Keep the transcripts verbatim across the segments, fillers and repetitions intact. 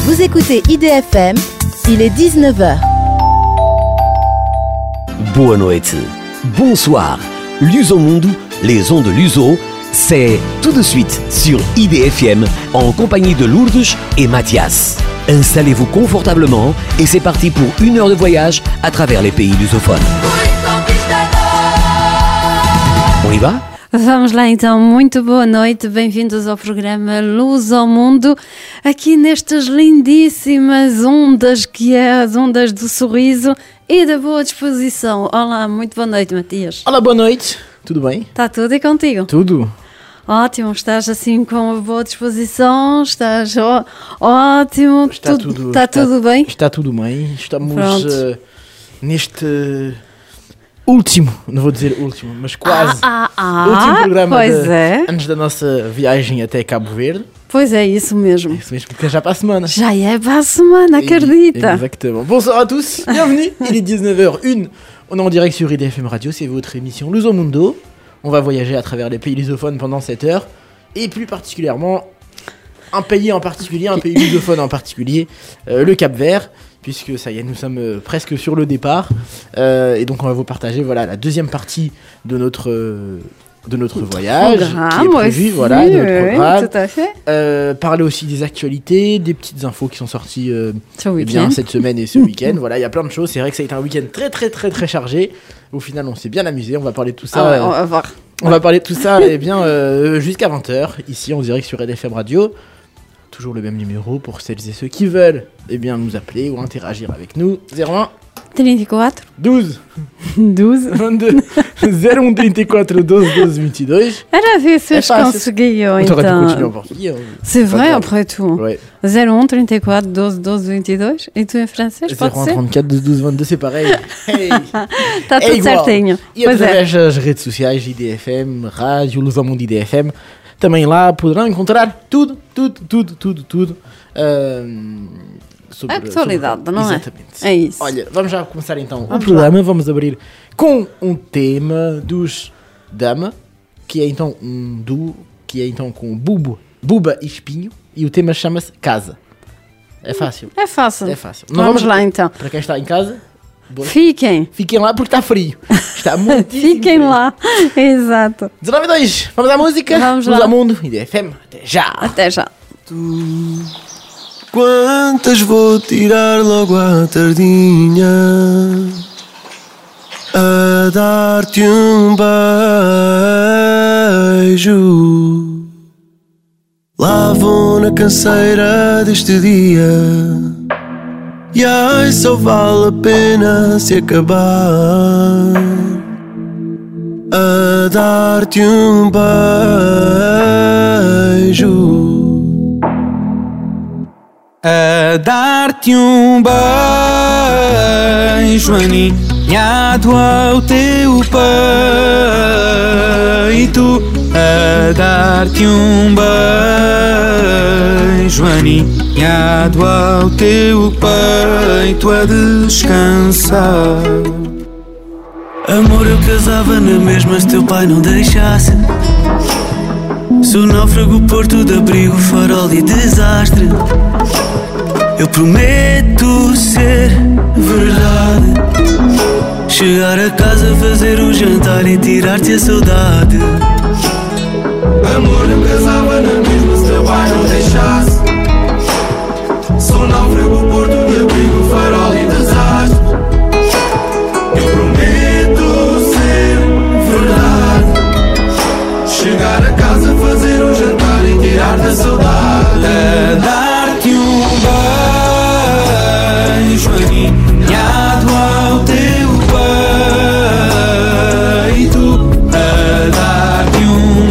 Vous écoutez I D F M, il est dix-neuf heures. Boa noite, bonsoir. Luso Mundo, les ondes de Luso, c'est tout de suite sur I D F M en compagnie de Lourdes et Mathias. Installez-vous confortablement et c'est parti pour une heure de voyage à travers les pays lusophones. On y va? Vamos lá então, muito boa noite, bem-vindos ao programa Luz ao Mundo, aqui nestas lindíssimas ondas que é as ondas do sorriso e da boa disposição. Olá, muito boa noite, Matias. Olá, boa noite, tudo bem? Está tudo e contigo? Tudo. Ótimo, estás assim com uma boa disposição, estás ó, ótimo, está tudo, tudo, está, está tudo bem? Está tudo bem, estamos uh, neste... último, não vou dizer último, mas quase ah, ah, ah, último programa pois de, é. antes da nossa viagem até Cabo Verde. Pois é, isso mesmo. É isso mesmo, porque já para a semana. Já é para a semana, acredita. Exactement. Bonsoir à tous, bienvenue. Il est dix-neuf heures une, on est en direct sur I D F M Radio, c'est votre émission Luso Mundo. On va voyager à travers les pays lusophones pendant cette heure, et plus particulièrement un pays en particulier, un pays lusophone en particulier, euh, le Cap-Vert. Puisque ça y est, nous sommes euh, presque sur le départ, euh, et donc on va vous partager voilà la deuxième partie de notre euh, de notre voyage programme, qui est prévu, aussi, voilà, de notre oui, programme. tout à fait. Euh, parler aussi des actualités, des petites infos qui sont sorties euh, Ce eh bien cette semaine et ce week-end. Voilà, il y a plein de choses. C'est vrai que ça a été un week-end très très très très chargé. Au final, on s'est bien amusé. On va parler de tout ça. Ah ouais, euh, on va voir. On va parler de tout ça, eh bien euh, jusqu'à vingt heures ici en direct sur I D F M Radio. Toujours le même numéro pour celles et ceux qui veulent eh bien, nous appeler ou interagir avec nous. zéro un trinta e quatro douze douze vingt-deux zéro um trinta e quatro doze doze vinte e dois. Era a ver se É eles fácil. conseguiam, On t'aurait pu continuer en então. portugais. hein. C'est Pas vrai, grave. après tout. Ouais. zéro um trinta e quatro doze doze vinte e dois. E tu em francês, pode zéro un ser? trente-quatre douze douze vingt-deux, c'est pareil. Hey. Está É tudo igual. certinho. E Pois é. através das redes sociais I D F M, Rádio Luz ao Mundo I D F M, também lá poderão encontrar tudo, tudo, tudo, tudo, tudo. ahm, sobre, A atualidade, sobre... não é? Exatamente. É isso. Olha, vamos já começar então Vamos o programa. Vamos abrir com um tema dos Dama, que é então um duo, que é então com Bubo, Buba e Espinho, e o tema chama-se Casa. É fácil. É fácil. É fácil. Vamos lá então. Para quem está em casa, boa- Fiquem. fiquem lá porque está frio. Está muitíssimo Fiquem frio. lá. Exato. dezenove e dois, vamos à música? Vamos Luz lá. ao Mundo, I D F M, até já! Até já. Quantas vou tirar logo à tardinha a dar-te um beijo? Lá vou na canseira deste dia e ai, só vale a pena se acabar a dar-te um beijo. A dar-te um beijo aninhado ao teu peito. A dar-te um beijo aninhado ao teu peito a descansar. Amor, eu casava na mesma se teu pai não deixasse. Sou náufrago, porto de abrigo, farol e desastre. Eu prometo ser verdade. Chegar a casa, fazer um jantar e tirar-te a saudade. Amor, eu casava na mesma se teu pai não deixasse. Sou náufrago, porto de abrigo, farol e desastre. Eu prometo ser verdade. Chegar a casa, fazer um jantar e tirar da saudade. A dar-te um beijo aninhado ao teu peito. A dar-te um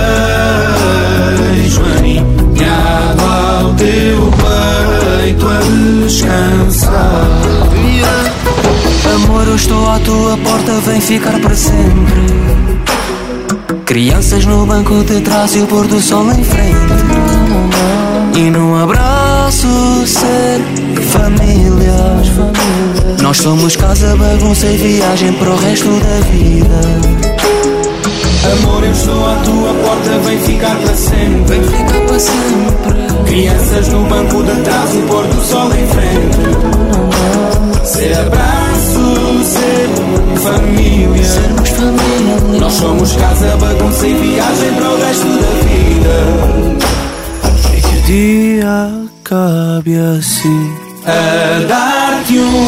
beijo aninhado ao teu peito a descansar. Amor, eu estou à tua porta, vem ficar para sempre. Crianças no banco de trás e o pôr do sol em frente. E num abraço ser família. Nós somos casa, bagunça e viagem para o resto da vida. Amor, eu estou à tua porta, vem ficar para sempre. Vem ficar para sempre. Crianças no banco de trás, o pôr acabe assim. A dar-te um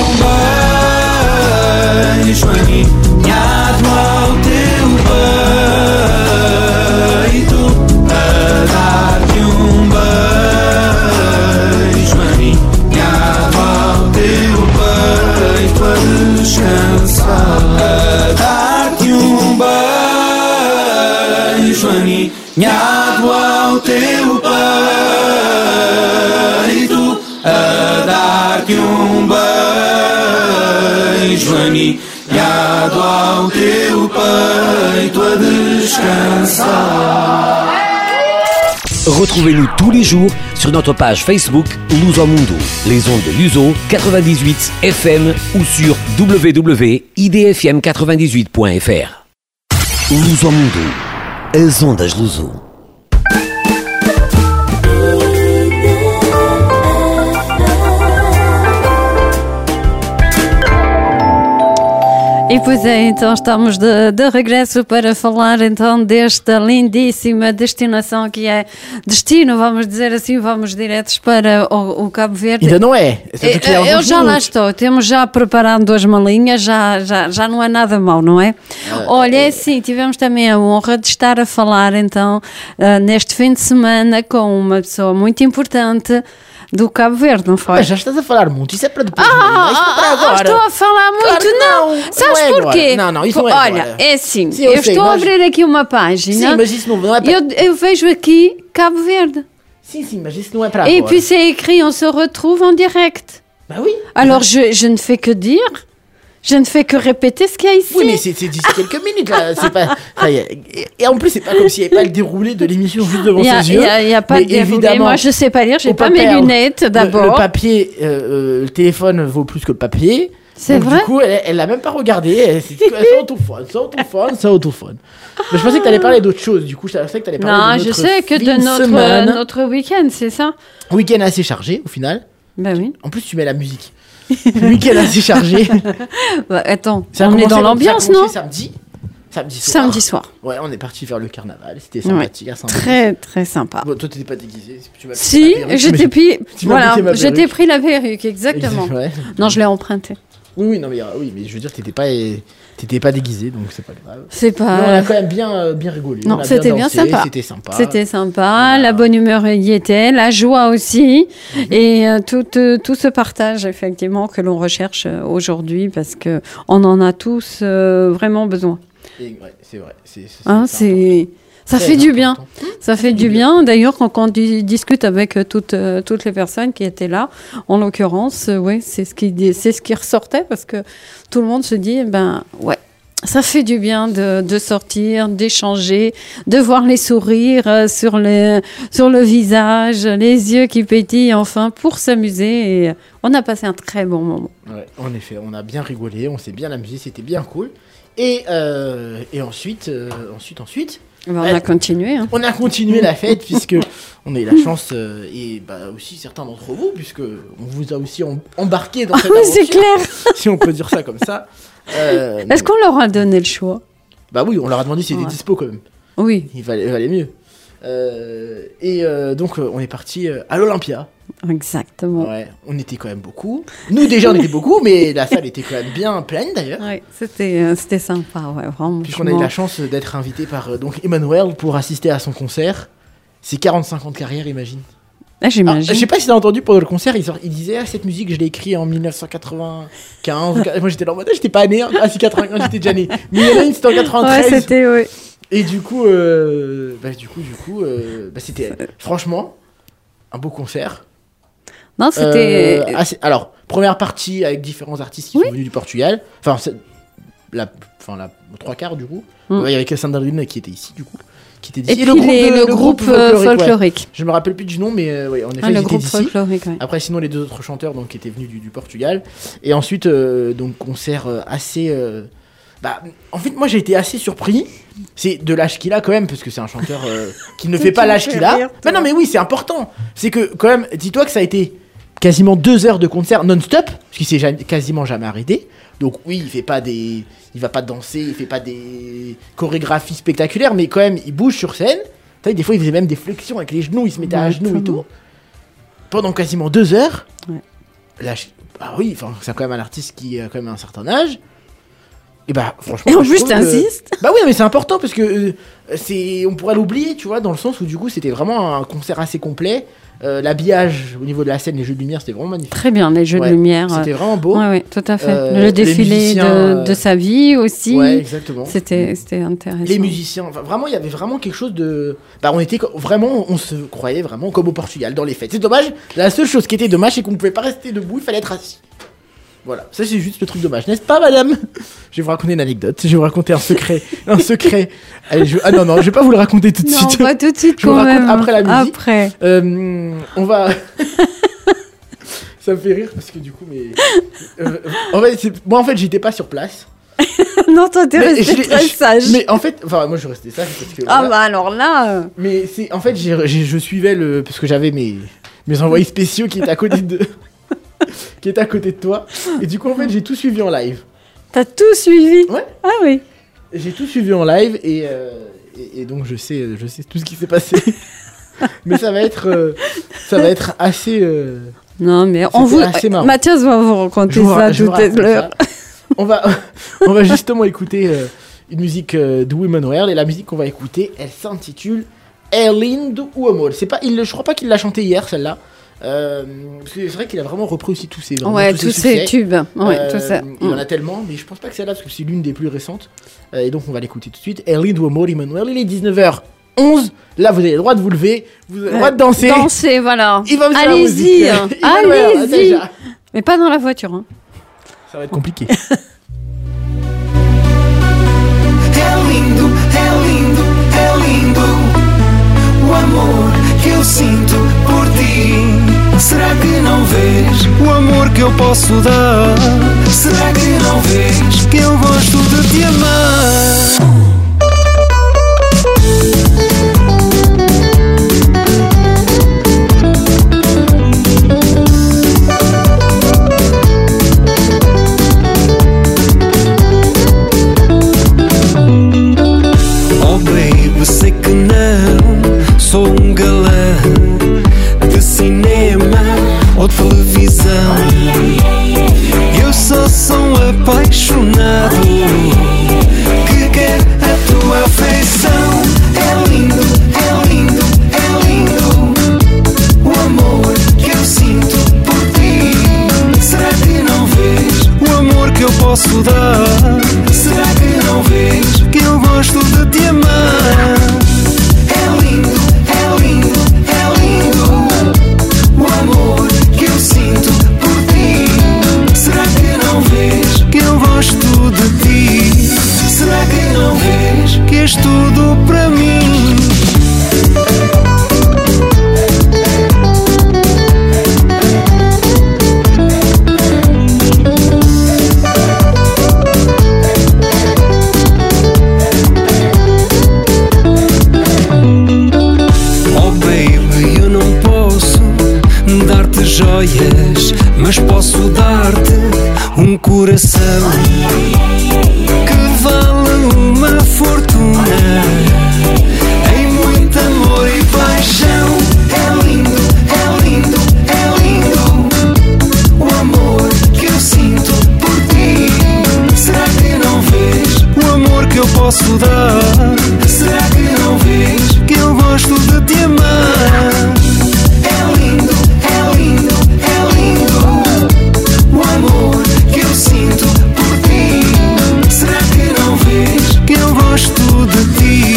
beijo aninhado ao teu peito. A dar-te um beijo aninhado ao teu peito. A descansar. A dar-te um beijo aninhado ao teu peito. A dar-te um beijo aninhado ao teu peito. A descansar. Retrouvez-nous tous les jours sur notre page Facebook Luso Mundo, les ondes de Luso quatre-vingt-dix-huit F M ou sur w w w ponto i d f m quatre-vingt-dix-huit ponto f r. Luso Mundo, as ondas Luso. E pois é, então estamos de, de regresso para falar então desta lindíssima destinação que é destino, vamos dizer assim, vamos diretos para o, o Cabo Verde. Ainda não é. Eu, eu já lá estou, temos já preparado duas malinhas, já, já, já não é nada mau, não é? Ah, Olha, é assim, tivemos também a honra de estar a falar então uh, neste fim de semana com uma pessoa muito importante do Cabo Verde, não foi? Mas já estás a falar muito, isso é para depois. Ah, não, isto é para agora. Estou a falar muito, claro não. não. Sabes não é porquê? Agora. Não, não, isso não é Olha, agora. é assim, Sim, eu eu sei, estou mas... a abrir aqui uma página. Sim, mas isso não é para... eu, eu vejo aqui Cabo Verde. Sim, sim, mas isso não é para Et agora. puis c'est écrit, on se retrouve en direct. Bah oui. Alors je, je ne fais que dire, je ne fais que répéter ce qu'il y a ici. Oui, mais c'est, c'est d'ici quelques minutes là. C'est pas... Et, et en plus, c'est pas comme s'il n'y avait pas le déroulé de l'émission juste devant Il y a, ses yeux. Il n'y a, a pas mais de déroulé. évidemment, Moi, je ne sais pas lire, je n'ai faut pas, pas mes perdre. lunettes d'abord. Le, le papier, euh, euh, le téléphone vaut plus que le papier. C'est Donc, vrai. Du coup, elle, elle l'a même pas regardé. Elle s'est dit, ça autophone, ça autophone, ça autophone. Mais je pensais que tu allais parler d'autre chose. Du coup, je pensais que tu allais parler Non, de je notre sais que de fin notre, semaine. notre week-end, c'est ça? Week-end assez chargé au final. Ben oui. En plus, tu mets la musique. Week-end assez chargé. Bah, attends, Ça a on est commencé dans comme- l'ambiance, ça a non? commencé samedi. Samedi soir. Samedi soir. Ouais, on est parti faire le carnaval. C'était sympathique. à Saint-Denis. Très, très sympa. Bon, toi, t'étais pas déguisé. Tu m'as piqué Si, ma perruque, je mais t'ai pris, tu m'as voilà, piqué ma je t'ai perruque. pris la perruque, exactement. Ouais. Non, je l'ai emprunté. Oui, oui, non, mais, euh, oui, mais je veux dire, t'étais pas, t'étais pas déguisé, donc c'est pas grave. C'est Mais on pas. a quand même bien, euh, bien rigolé. Non, on a c'était bien dansé, sympa. C'était sympa. C'était sympa, Voilà. la bonne humeur y était, la joie aussi, et euh, tout, euh, tout ce partage effectivement que l'on recherche euh, aujourd'hui parce que on en a tous euh, vraiment besoin. Et, ouais, c'est vrai. C'est, c'est, Hein, c'est c'est, ça Très fait du bien. important. Ça fait du bien. D'ailleurs, quand, quand on di- discute avec euh, toutes, euh, toutes les personnes qui étaient là, en l'occurrence, euh, ouais, c'est ce qui, di- c'est ce qui ressortait parce que tout le monde se dit, ben ouais. Ça fait du bien de, de sortir, d'échanger, de voir les sourires euh, sur, les, sur le visage, les yeux qui pétillent enfin pour s'amuser. Et on a passé un très bon moment. Ouais, en effet, on a bien rigolé, on s'est bien amusé, c'était bien cool. Et, euh, et ensuite, euh, ensuite, ensuite, Ben, on Ouais. a continué. Hein. on a continué la fête puisque on a eu la chance euh, et bah aussi certains d'entre vous puisque on vous a aussi em- embarqué dans cette Oui, aventure, c'est clair. si on peut dire ça comme ça. Euh, Est-ce qu'on leur a donné le choix? Bah oui, on leur a demandé s'ils étaient Ouais. dispo quand même. Oui, Il valait, il valait mieux. Euh, et euh, donc euh, on est parti euh, à l'Olympia. exactement. Ouais, on était quand même beaucoup. Nous déjà on était beaucoup, mais la salle était quand même bien pleine d'ailleurs. Oui, c'était, euh, c'était sympa, ouais, vraiment. Puisqu'on a eu la chance d'être invité par euh, donc Emmanuel pour assister à son concert. C'est quarante-cinq ans de carrière, imagine. Ah, Ah, j'imagine. je sais pas si t'as entendu pendant le concert, il, sort- il disait ah, cette musique je l'ai écrite en mille neuf cent quatre-vingt-quinze. Moi j'étais là en mode ah, j'étais pas né, hein. Ah si quatre-vingt-quinze j'étais déjà né. Mais il y en a une c'était en Ouais, quatre-vingt-treize. c'était, oui. Et du coup, euh, bah, du coup, du coup, euh, bah, c'était franchement un beau concert. Non, c'était. Euh, assez- alors première partie avec différents artistes qui Oui. sont venus du Portugal. Enfin c'est- la, enfin la trois quarts du coup. Mm. Ouais, il y avait que Sandrine qui était ici du coup, qui était Et d'ici. puis les- de- le, groupe, euh, folklorique, ouais. folklorique. Je me rappelle plus du nom, mais euh, ouais, en effet, Ah, ils le étaient groupe d'ici. folklorique, ouais. Après, sinon, les deux autres chanteurs donc, qui étaient venus du, du Portugal. Et ensuite, euh, donc, concert euh, assez. euh, Bah, en fait, moi, j'ai été assez surpris. C'est de l'âge qu'il a quand même, parce que c'est un chanteur euh, qui ne fait pas Tu me l'âge fais qu'il a. rire, toi. Mais non, mais oui, c'est important. C'est que, quand même, dis-toi que ça a été quasiment deux heures de concert non-stop, parce qu'il s'est ja- quasiment jamais arrêté. Donc, oui, il fait pas des. Il va pas danser, il fait pas des chorégraphies spectaculaires, mais quand même, il bouge sur scène. Tu sais, des fois, il faisait même des flexions avec les genoux, il se mettait à genoux et tout. pendant quasiment deux heures. Ouais. Là, je... bah oui, enfin, c'est quand même un artiste qui a quand même un certain âge. Et bah franchement. Et en je plus, trouve t'insistes. que... Bah oui, mais c'est important parce que euh, c'est, on pourrait l'oublier, tu vois, dans le sens où du coup, c'était vraiment un concert assez complet. Euh, l'habillage au niveau de la scène, les jeux de lumière, c'était vraiment magnifique. Très bien, les jeux Ouais, de lumière. C'était vraiment beau. Oui, ouais, tout à fait. Euh, le les défilé musiciens, de, euh, de sa vie aussi. Ouais, exactement. C'était, c'était intéressant. Les musiciens, enfin, vraiment, il y avait vraiment quelque chose de. Bah, on était co- vraiment, on se croyait vraiment comme au Portugal dans les fêtes. C'est dommage. La seule chose qui était dommage, c'est qu'on ne pouvait pas rester debout, il fallait être assis. Voilà, ça c'est juste le truc dommage, n'est-ce pas, madame? Je vais vous raconter une anecdote, je vais vous raconter un secret, un secret. Allez, je... Ah non, non, je vais pas vous le raconter tout de Non, suite. pas tout de suite Je vous quand raconte même. après la musique. Après. Euh, on va. Ça me fait rire parce que du coup, mais. Euh, en fait, c'est... moi en fait, j'étais pas sur place. Non, toi t'es Mais resté je l'ai- très je- sage. Mais en fait, enfin, moi je restais sage parce que. Ah voilà. bah alors là. euh, Mais c'est en fait, j'ai, j'ai- je suivais le. Parce que j'avais mes, mes envoyés spéciaux qui étaient à côté de. qui étaient à côté de toi. Et du coup, en fait, j'ai tout suivi en live. T'as tout suivi. Ouais. Ah oui. J'ai tout suivi en live et, euh, et, et donc je sais, je sais tout ce qui s'est passé. Mais ça va être, euh, ça va être assez. euh, Non mais on C'était vous. assez marrant. Mathias va vous raconter je vous ra- ça je vous tout à raconte l'heure. ça. On va, on va justement écouter euh, une musique euh, de Women World et la musique qu'on va écouter, elle s'intitule Erlindo Uamor. C'est pas, il, je crois pas qu'il l'a chantée hier celle-là. Euh, parce que c'est vrai qu'il a vraiment repris aussi tous ses, vraiment Ouais, tous tous ses ces succès. tubes. Ouais, Euh, tout ça. Il y en Mm. a tellement, mais je pense pas que celle-là parce que c'est l'une des plus récentes. Euh, et donc on va l'écouter tout de suite. Erlindo Uamor, Emmanuel. Il est dix-neuf heures onze. Là, vous avez le droit de vous lever, vous avez le droit de danser. Danser, voilà. Il va me faire la Allez-y. musique. hein. Emmanuel, Allez-y. déjà. Mais pas dans la voiture. Hein. Ça va être compliqué. É lindo, é lindo, é lindo o amor que eu sinto por ti. Será que não vês o amor que eu posso dar? Será que não vês que eu gosto de te amar? Oh baby, sei que não sou um galã de cinema ou televisão. Eu só sou um apaixonado que quer a tua afeição. É lindo, é lindo, é lindo o amor que eu sinto por ti. Será que não vês o amor que eu posso dar? Será que não vês que eu gosto de te amar? É lindo, é lindo, é lindo o amor que eu sinto por ti. Será que não vês que eu gosto de ti? Será que não vês que és tudo para mim? Oh baby, eu não posso dar-te joias, mas posso dar-te um coração que vale uma fortuna, em muito amor e paixão. É lindo, é lindo, é lindo o amor que eu sinto por ti. Será que não vês o amor que eu posso dar? Será que não vês que eu gosto de te amar? É lindo, é lindo, é lindo o amor que eu sinto por ti. Será que não vês que eu gosto de ti?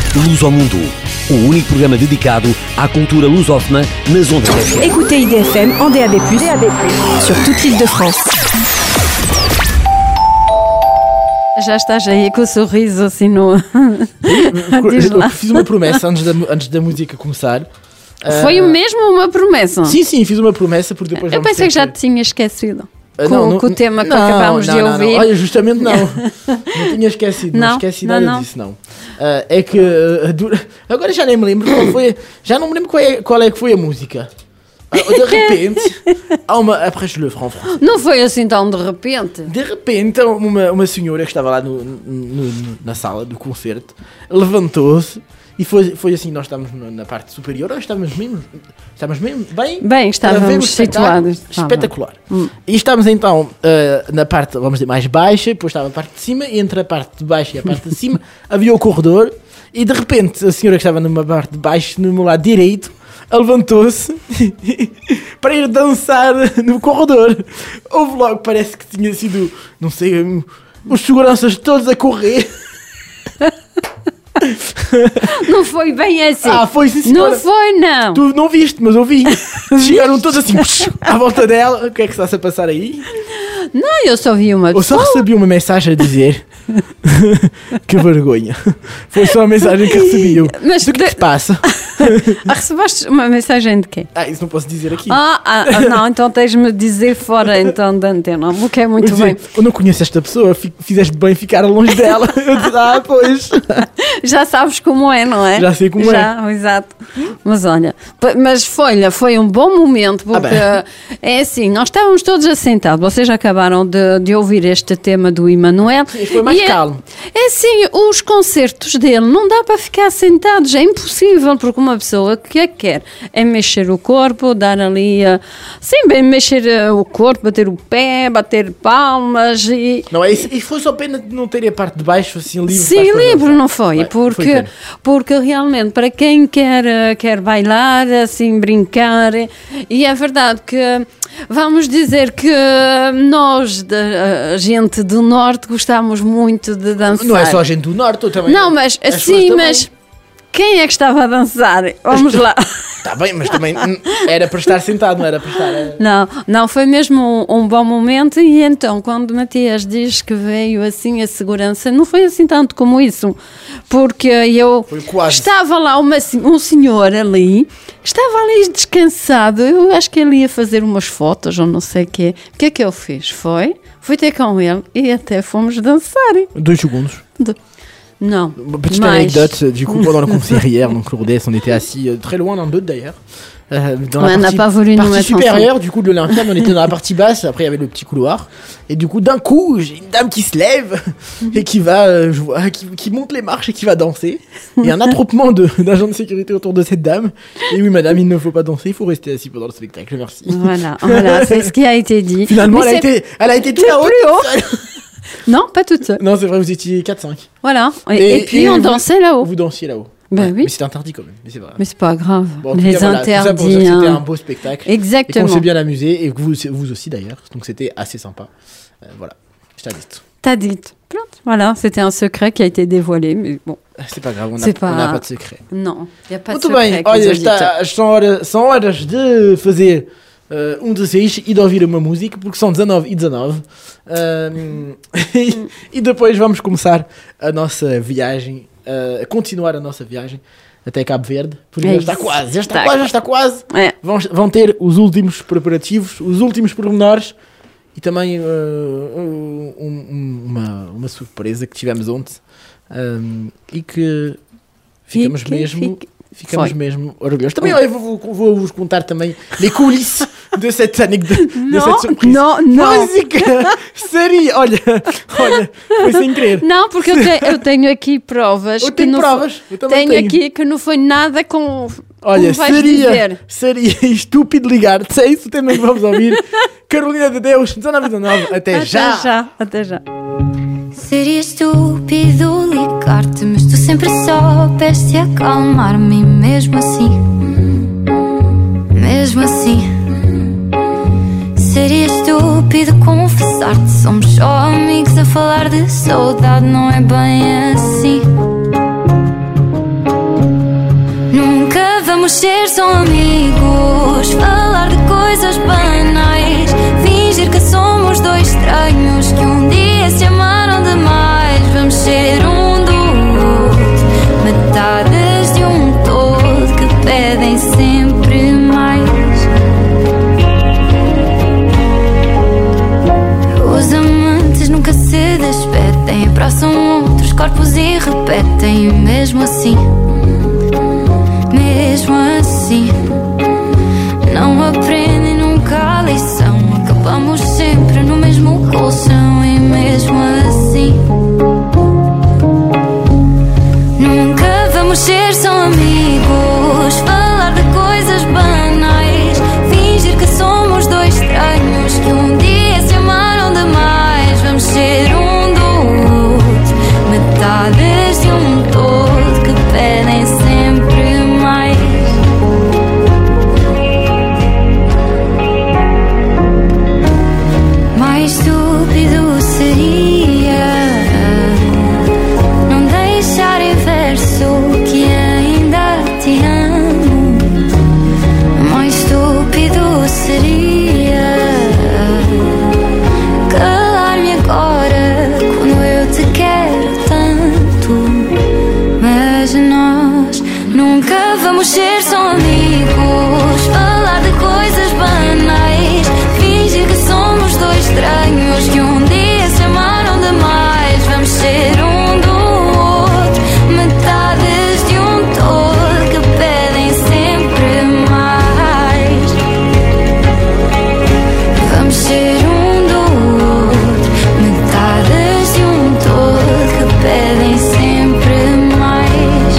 Luz ao Mundo, o único programa dedicado à cultura lusófona nas ondas F M. Écoutez I D F M en D A B plus, D A B plus, sur toute l'île de France. Já estás aí com o sorriso assim no... Diz lá. Eu fiz uma promessa antes da, antes da música começar. Foi Uh, mesmo uma promessa? Sim, sim, fiz uma promessa porque depois Eu vamos pensei ter que já te tinha esquecido. Uh, Com, não, não, com o tema que não, acabámos não, de não, ouvir. Não. Olha, justamente não. Não tinha esquecido, não, Não, esqueci não, nada não. disso, não. Uh, é que uh, dura- agora já nem me lembro qual foi. Já não me lembro qual é, qual é que foi a música. Uh, de repente, há uma. Après je le ferai en français. Não foi assim tão de repente. De repente, uma, uma senhora que estava lá no, no- no- na sala do concerto levantou-se e foi, foi assim: nós estávamos no- na parte superior, nós estávamos mesmo, estávamos mesmo bem, Bem, para ver o estávamos espetáculo. situados. Estava. Espetacular. E estávamos então uh, na parte, vamos dizer, mais baixa, depois estava a parte de cima, e entre a parte de baixo e a parte de cima havia o corredor, e de repente a senhora que estava numa parte de baixo, no meu lado direito, levantou-se para ir dançar no corredor. Houve logo, parece que tinha sido, não sei, um, os seguranças todos a correr. Não foi bem assim. Ah, foi sim, Não senhora. foi, não. Tu não viste, mas eu vi. Chegaram todos assim, à volta dela. O que é que está-se a passar aí? Não, eu só vi uma Ou só pessoa. recebi uma mensagem a dizer que vergonha. Foi só a mensagem que recebi. Eu, Mas o que é que de- se passa? Ah, recebeste uma mensagem de quê? Ah, isso não posso dizer aqui. Ah, ah, ah, não, então tens-me de dizer fora então da antena, o que é muito Eu dizer, bem. eu não conheço esta pessoa, fi- fizeste bem ficar longe dela. Eu disse, ah, pois. Já sabes como é, não é? Já sei como Já, exato. Mas olha, p- mas foi, foi um bom momento, porque Ah, é assim, nós estávamos todos assentados, vocês acabaram de, de ouvir este tema do Emanuel. Sim, foi mais E é- calmo. É assim, os concertos dele não dá para ficar sentados, é impossível, porque uma pessoa que é que quer é mexer o corpo, dar ali, a, sim, bem mexer eh, o corpo, bater o pé, bater palmas e... Não, é isso. E foi só pena de não ter a parte de baixo assim livre. Sim, para as pessoas livre dançar. não foi, Vai, porque, foi pena. porque realmente para quem quer, eh, quer bailar, assim, brincar, e é verdade que vamos dizer que nós, da, a gente do Norte, gostamos muito de dançar. Não é só a gente do Norte, eu também. Não, mas as assim, pessoas mas quem é que estava a dançar? Vamos lá. Está bem, mas também hum, era para estar sentado, não era para estar. a- Não, não, foi mesmo um, um bom momento. E então, quando Matias diz que veio assim a segurança, não foi assim tanto como isso, porque eu Foi quase. estava lá uma, se- um senhor ali, que estava ali descansado. Eu acho que ele ia fazer umas fotos ou não sei o quê. O que é que ele fez? Foi, fui ter com ele e até fomos dançar. Dois segundos. De- Não, Petite mais. anecdote, du coup pendant le concert hier, donc Lourdes, on était assis euh, très loin l'un d'autre d'ailleurs. Euh, dans Ouais, on n'a partie, pas voulu nous partie mettre supérieure du coup de l'Olympia, mais on était dans la partie basse, après il y avait le petit couloir. Et du coup d'un coup, j'ai une dame qui se lève et qui va, euh, je vois, qui, qui monte les marches et qui va danser. Et un attroupement de- d'agents de sécurité autour de cette dame. Et oui madame, il ne faut pas danser, il faut rester assis pendant le spectacle, merci. Voilà, voilà, c'est ce qui a été dit. Finalement, Mais elle a, c'est- été, elle a été tout c'est là-haut. plus haut. toute seule. Non, pas toute seule. Non, c'est vrai, vous étiez quatre cinq. Voilà. Et, et puis on vous- dansait là-haut. Vous dansiez là-haut. Ben oui. Mais c'était interdit quand même, mais c'est vrai. Mais c'est pas grave. Bon, en tout Les cas, voilà, tout ça pour dire interdits. que c'était hein. un beau spectacle. Exactement. Et qu'on s'est bien amusé, et que vous, vous aussi d'ailleurs. Donc c'était assez sympa. Euh, voilà, je t'invite. T'as dit. Pronto. Voilà, c'était un secret qui a été dévoilé, mais bon, C'est pas grave, on n'a C'est pas- pas... pas de secret. não, il n'y a pas de Muito secret bem, com os olha, auditeurs. está, são, horas, são horas de fazer uh, um desejo e de ouvir uma música, porque são dezanove e dezanove. Um, e, e depois vamos começar a nossa viagem, uh, continuar a nossa viagem até Cabo Verde, porque É já está isso. quase, já está Está quase, já está quase. É. Vão, vão ter os últimos preparativos, os últimos pormenores e também uh, um- um- uma, uma surpresa que tivemos ontem um, e que ficamos Fique- mesmo fique- ficamos Foi. mesmo orgulhosos. Também olha, vou, vou, vou vos contar também les coulisses de cette anecdote, de Não, cette surprise. não, não. Música! Seria! Olha, olha, foi sem querer. Não, porque eu, te- eu tenho aqui provas. Eu que tenho não provas, foi- eu também tenho, tenho. aqui que não foi nada com. Olha, como vais seria, dizer. seria estúpido ligar-te. É isso o tema que vamos ouvir. Carolina de Deus, dezanove e dezanove. Até, Até já! já, até já. Seria estúpido ligar-te, mas tu sempre soubeste acalmar-me. Mesmo assim, mesmo assim, seria estúpido confessar-te. Somos só amigos a falar de saudade, não é bem assim. ser só amigos, falar de coisas banais, fingir que somos dois estranhos que um dia se amaram demais. Vamos ser um do outro, metades de um todo que pedem sempre mais. Os amantes nunca se despedem, abraçam outros corpos e repetem. Mesmo assim, mesmo assim, não aprendem nunca a lição. Acabamos sempre no mesmo colchão. E mesmo assim, nunca vamos ser só amigos, falar de coisas banais, fingir que somos dois estranhos que um dia se amaram demais. Vamos ser um do outro, metades de um todo que pedem sempre mais. Mais estúpido seria não deixar em verso que ainda te amo. Mais estúpido seria calar-me agora quando eu te quero tanto. Mas nós nunca vamos ser só amigos, falar de coisas banais, fingir que somos dois estranhos que um dia se amaram demais. Vamos ser um do outro, metades de um todo que pedem sempre mais. Vamos ser um do outro, metades de um todo que pedem sempre mais.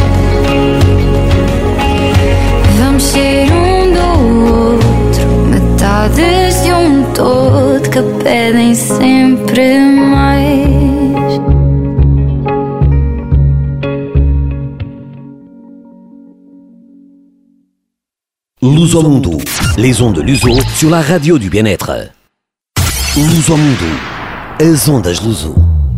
Vamos ser um do outro, metades de um todo que pedem sempre mais. Lusomundo, les ondes de Luso sur la radio du bien-être. Lusomundo, as ondas Luso.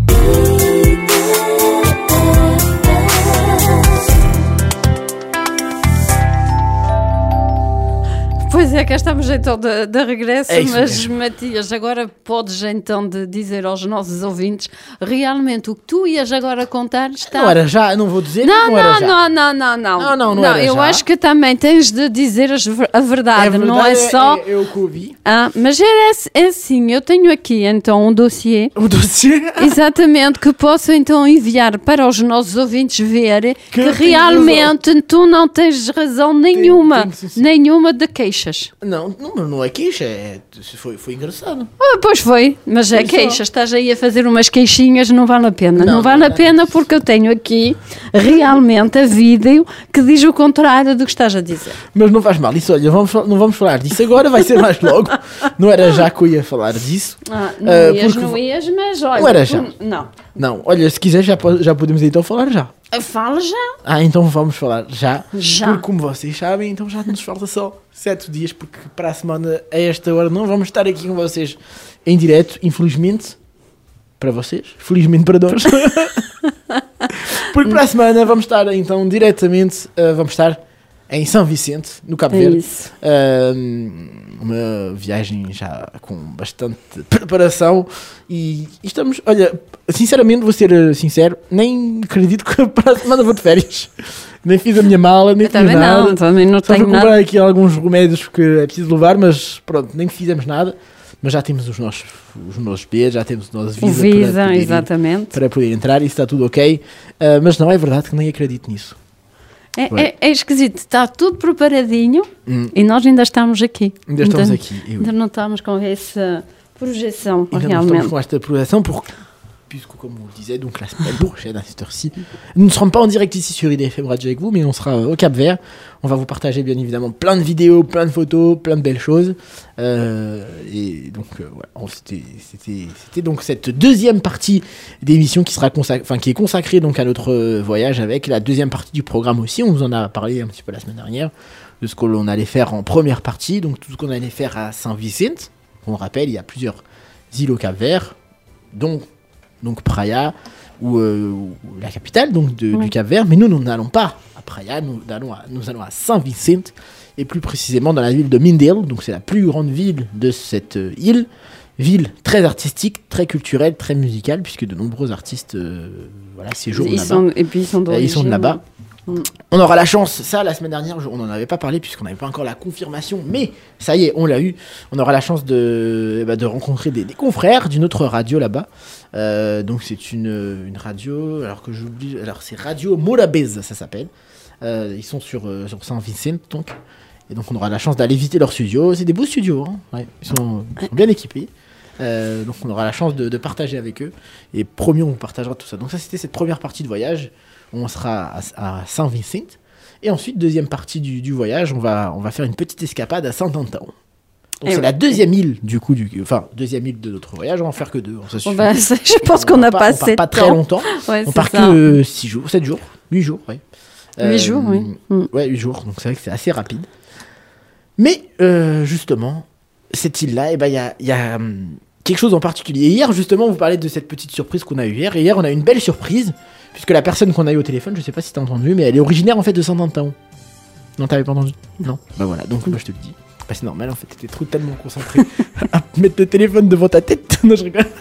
Pois é, cá estamos então de, de regresso, É isso mas mesmo. Matias, agora podes então de dizer aos nossos ouvintes realmente o que tu ias agora contar está... Não era já, não vou dizer Não, que não era não, já. não, não, não, não. Não, não, não era eu já. acho que também tens de dizer as ver- a verdade, É verdade, não é só... é, é eu que ouvi. Ah, mas é, é assim, eu tenho aqui então um dossiê, O dossiê. exatamente, que posso então enviar para os nossos ouvintes verem que, Que tem realmente tu não tens razão nenhuma, tem, sim, sim. nenhuma de queixas. Não, não, não é queixa, é, foi, foi engraçado. Ah, pois foi, mas é Foi só. queixas, estás aí a fazer umas queixinhas, não vale a pena. Não, Não, vale não a é pena porque eu tenho aqui realmente a vídeo que diz o contrário do que estás a dizer. Mas não faz mal, isso olha, vamos, fal- não vamos falar disso agora, vai ser mais logo. Não era já que eu ia falar disso. Ah, não Ah, ias, porque- não ias, mas olha... Não era já. tu- Não. Não, olha, se quiser já, po- já podemos então falar já. Fala já. Ah, então vamos falar já. Já. Porque como vocês sabem, então já nos falta só sete dias, porque para a semana, a esta hora, não vamos estar aqui com vocês em direto, infelizmente, para vocês, felizmente para nós. Porque para a semana vamos estar então diretamente, uh, vamos estar em São Vicente, no Cabo É Verde. isso. Uh, uma viagem já com bastante preparação e, e estamos, olha, sinceramente vou ser uh, sincero, nem acredito que para a semana vou de férias. Nem fiz a minha mala, nem Eu fiz também nada. não, também não Só para tenho comprar nada. aqui alguns remédios que é preciso levar, mas pronto, nem fizemos nada. Mas já temos os nossos, os nossos bilhetes, já temos o nosso O visa, para, Visa, poder ir, exatamente. para poder entrar, isso está tudo ok. Uh, mas não é verdade que nem acredito nisso. É, Ué. é, é esquisito, está tudo preparadinho Hum. e nós ainda estamos aqui. Ainda estamos Ainda- aqui. Eu, Ainda não estamos com essa projeção, ainda não realmente. estamos com esta projeção porque, puisque, comme on le disait, donc la semaine prochaine à cette heure-ci, nous ne serons pas en direct ici sur I D F M Radio avec vous, mais on sera au Cap Vert. On va vous partager bien évidemment plein de vidéos, plein de photos, plein de belles choses. Euh, et donc euh, voilà, on- c'était, c'était, c'était donc cette deuxième partie d'émission qui sera consacrée, enfin qui est consacrée donc à notre euh, voyage, avec la deuxième partie du programme aussi. On vous en a parlé un petit peu la semaine dernière de ce que l'on allait faire en première partie, donc tout ce qu'on allait faire à Saint-Vicente. On le rappelle, il y a plusieurs îles au Cap Vert, dont donc Praia ou, euh, ou la capitale donc de- Oui. du Cap Vert, mais nous nous n'allons pas à Praia, nous allons à, nous allons à Saint-Vicent, et plus précisément dans la ville de Mindelo. Donc c'est la plus grande ville de cette euh, île. Ville très artistique, très culturelle, très musicale, puisque de nombreux artistes euh, voilà, séjournent ils là-bas. sont, et puis ils sont, Euh, ils sont de là-bas. Mm. On aura la chance, ça la semaine dernière, on n'en avait pas parlé puisqu'on n'avait pas encore la confirmation, mais ça y est, on l'a eu. On aura la chance de, eh ben, de rencontrer des, des confrères d'une autre radio là-bas. Euh, donc c'est une, une radio, alors que j'oublie, alors c'est Radio Morabeza, ça s'appelle. Euh, ils sont sur, euh, sur Saint-Vicent, donc. Et donc on aura la chance d'aller visiter leur studio. C'est des beaux studios, hein. Ouais, ils, sont, ils sont bien équipés. Euh, donc on aura la chance de, de partager avec eux. Et promis, on vous partagera tout ça. Donc ça, c'était cette première partie de voyage. On sera à, à Saint-Vicent. Et ensuite, deuxième partie du, du voyage, on va, on va faire une petite escapade à Saint-Anton. Donc Et c'est ouais. la deuxième île du coup, du, enfin deuxième île de notre voyage. On va en faire que deux. Ça suffit. Bah, ça, je pense On qu'on n'a part pas on part assez pas de très temps. longtemps. Ouais, On c'est part ça. que six jours, sept jours, huit jours, ouais. Huit jours, oui. Mm. Ouais, huit jours. Donc c'est vrai que c'est assez rapide. Mais euh, justement, cette île-là, eh ben, il y a, y a hum, quelque chose en particulier. Et hier, justement, vous parlez de cette petite surprise qu'on a eue hier. Et hier, on a eu une belle surprise, puisque la personne qu'on a eue au téléphone, je sais pas si t'as entendu, mais elle est originaire en fait de Saint-Anton. Non, t'avais pas entendu? Non. Bah voilà, donc moi je te le dis. Bah, c'est normal, en fait, t'étais trop tellement concentré à mettre le téléphone devant ta tête. Non, je rigole.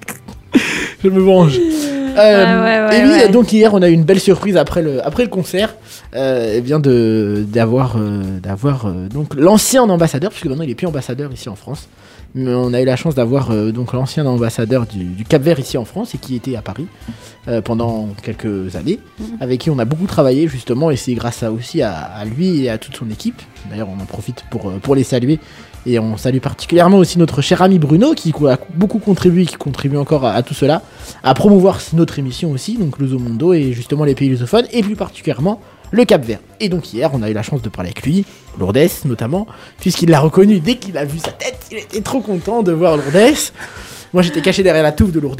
Je me venge. Euh, ouais, ouais, et oui, ouais. donc hier on a eu une belle surprise après le, après le concert, euh, eh bien de, d'avoir, euh, d'avoir euh, donc l'ancien ambassadeur, puisque maintenant il est plus ambassadeur ici en France, mais on a eu la chance d'avoir euh, donc l'ancien ambassadeur du, du Cap-Vert ici en France et qui était à Paris euh, pendant quelques années, avec qui on a beaucoup travaillé justement, et c'est grâce à, aussi à, à lui et à toute son équipe. D'ailleurs on en profite pour, euh, pour les saluer. Et on salue particulièrement aussi notre cher ami Bruno qui a beaucoup contribué, qui contribue encore à, à tout cela, à promouvoir notre émission aussi, donc Luso Mundo et justement les pays lusophones, et plus particulièrement le Cap-Vert. Et donc hier, on a eu la chance de parler avec lui, Lourdes notamment, puisqu'il l'a reconnu dès qu'il a vu sa tête, il était trop content de voir Lourdes. Moi j'étais caché derrière la touffe de Lourdes.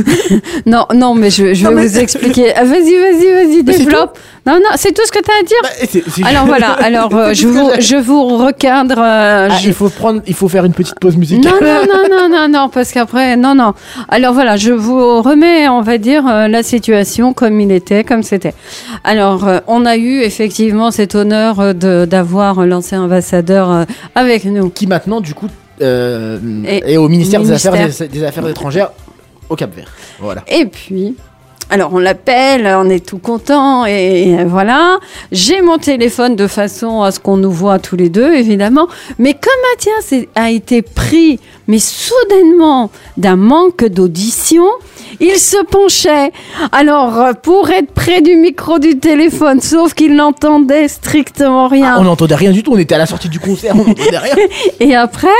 Non, non, mais je, je Non, vais mais- vous expliquer. Ah, vas-y, vas-y, vas-y, Mais c'est développe. Non, non, c'est tout ce que tu as à dire. Bah, c'est- c'est- Alors voilà, alors euh, c'est je, tout ce que vous, j'ai. je vous recadre. euh, Ah, je- il faut prendre, il faut faire une petite pause musicale. Non, non, non, non, non, non, parce qu'après, non, non. Alors voilà, je vous remets, on va dire, euh, la situation comme il était, comme c'était. Alors, euh, on a eu effectivement cet honneur euh, de, d'avoir l'ancien ambassadeur euh, avec nous. Qui maintenant du coup euh, Et- est au ministère, ministère. Des, Affaires, des Affaires étrangères au Cap-Vert. Voilà. Et puis, alors on l'appelle, on est tout content et, et voilà. J'ai mon téléphone de façon à ce qu'on nous voit tous les deux, évidemment. Mais comme Mathias est- a été pris, mais soudainement, d'un manque d'audition, il se penchait. Alors, euh, pour être près du micro du téléphone, sauf qu'il n'entendait strictement rien. Ah, on n'entendait rien du tout, on était à la sortie du concert, on n'entendait rien. Et après,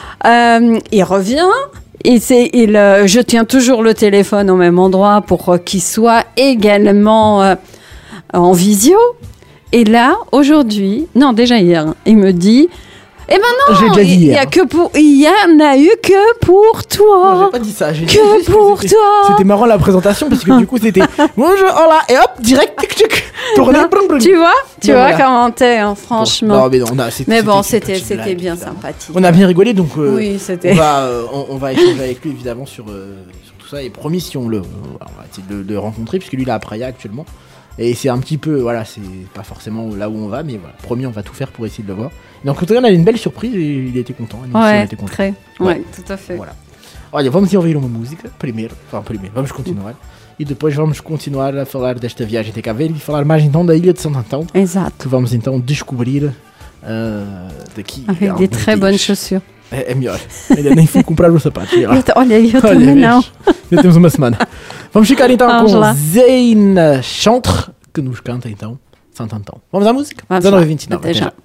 euh, il revient. Et c'est, il, euh, je tiens toujours le téléphone au même endroit pour euh, qu'il soit également euh, en visio. Et là, aujourd'hui, non, déjà hier, hein, il me dit, eh ben non, J'ai déjà dit il y hier. a que pour, il y en a eu que pour Non, toi. j'ai pas dit ça. J'ai dit Que juste pour c'était- toi. C'était marrant la présentation parce que du coup c'était bonjour, hola, et hop, direct, tic, tic, tourné, brum, brum. Tu vois, tu Non, vois voilà. comment t'es, hein, franchement. Non, mais, non, on a, c'était, mais bon, une c'était, petite c'était blague, bien évidemment. sympathique. On a bien rigolé, donc euh, Oui, on, c'était. va, euh, on, on va échanger avec lui évidemment sur, euh, sur tout ça. Et promis, si on le, on va essayer de, de le rencontrer, puisque lui il est à Praia actuellement. Et c'est un petit peu, voilà, c'est pas forcément là où on va, mais voilà, promis, on va tout faire pour essayer de le voir. Donc en tout cas, on a une belle surprise et il était content. Nous aussi, on Ouais, était content. très. Ouais. Ouais, tout à fait. Voilà. Olha, vamos ouvir uma música primeiro, enfin primeiro, vamos continuar e depois vamos continuar a falar desta viagem até Cabo Verde e falar mais então da ilha de Santo Antão, Exato. que vamos então descobrir uh, daqui. Avec a des alguns très dias. bonnes chaussures. É, é melhor, ainda nem fui comprar os sapatos. olha lá. Eu t- Olha, eu Olha, também não. vês? Já temos uma semana. Vamos ficar então Vamos com lá. Zayn Chantre, que nos canta então Santo Antão. Vamos à música? Vamos dezenove lá, e vinte e nove, até até já. já.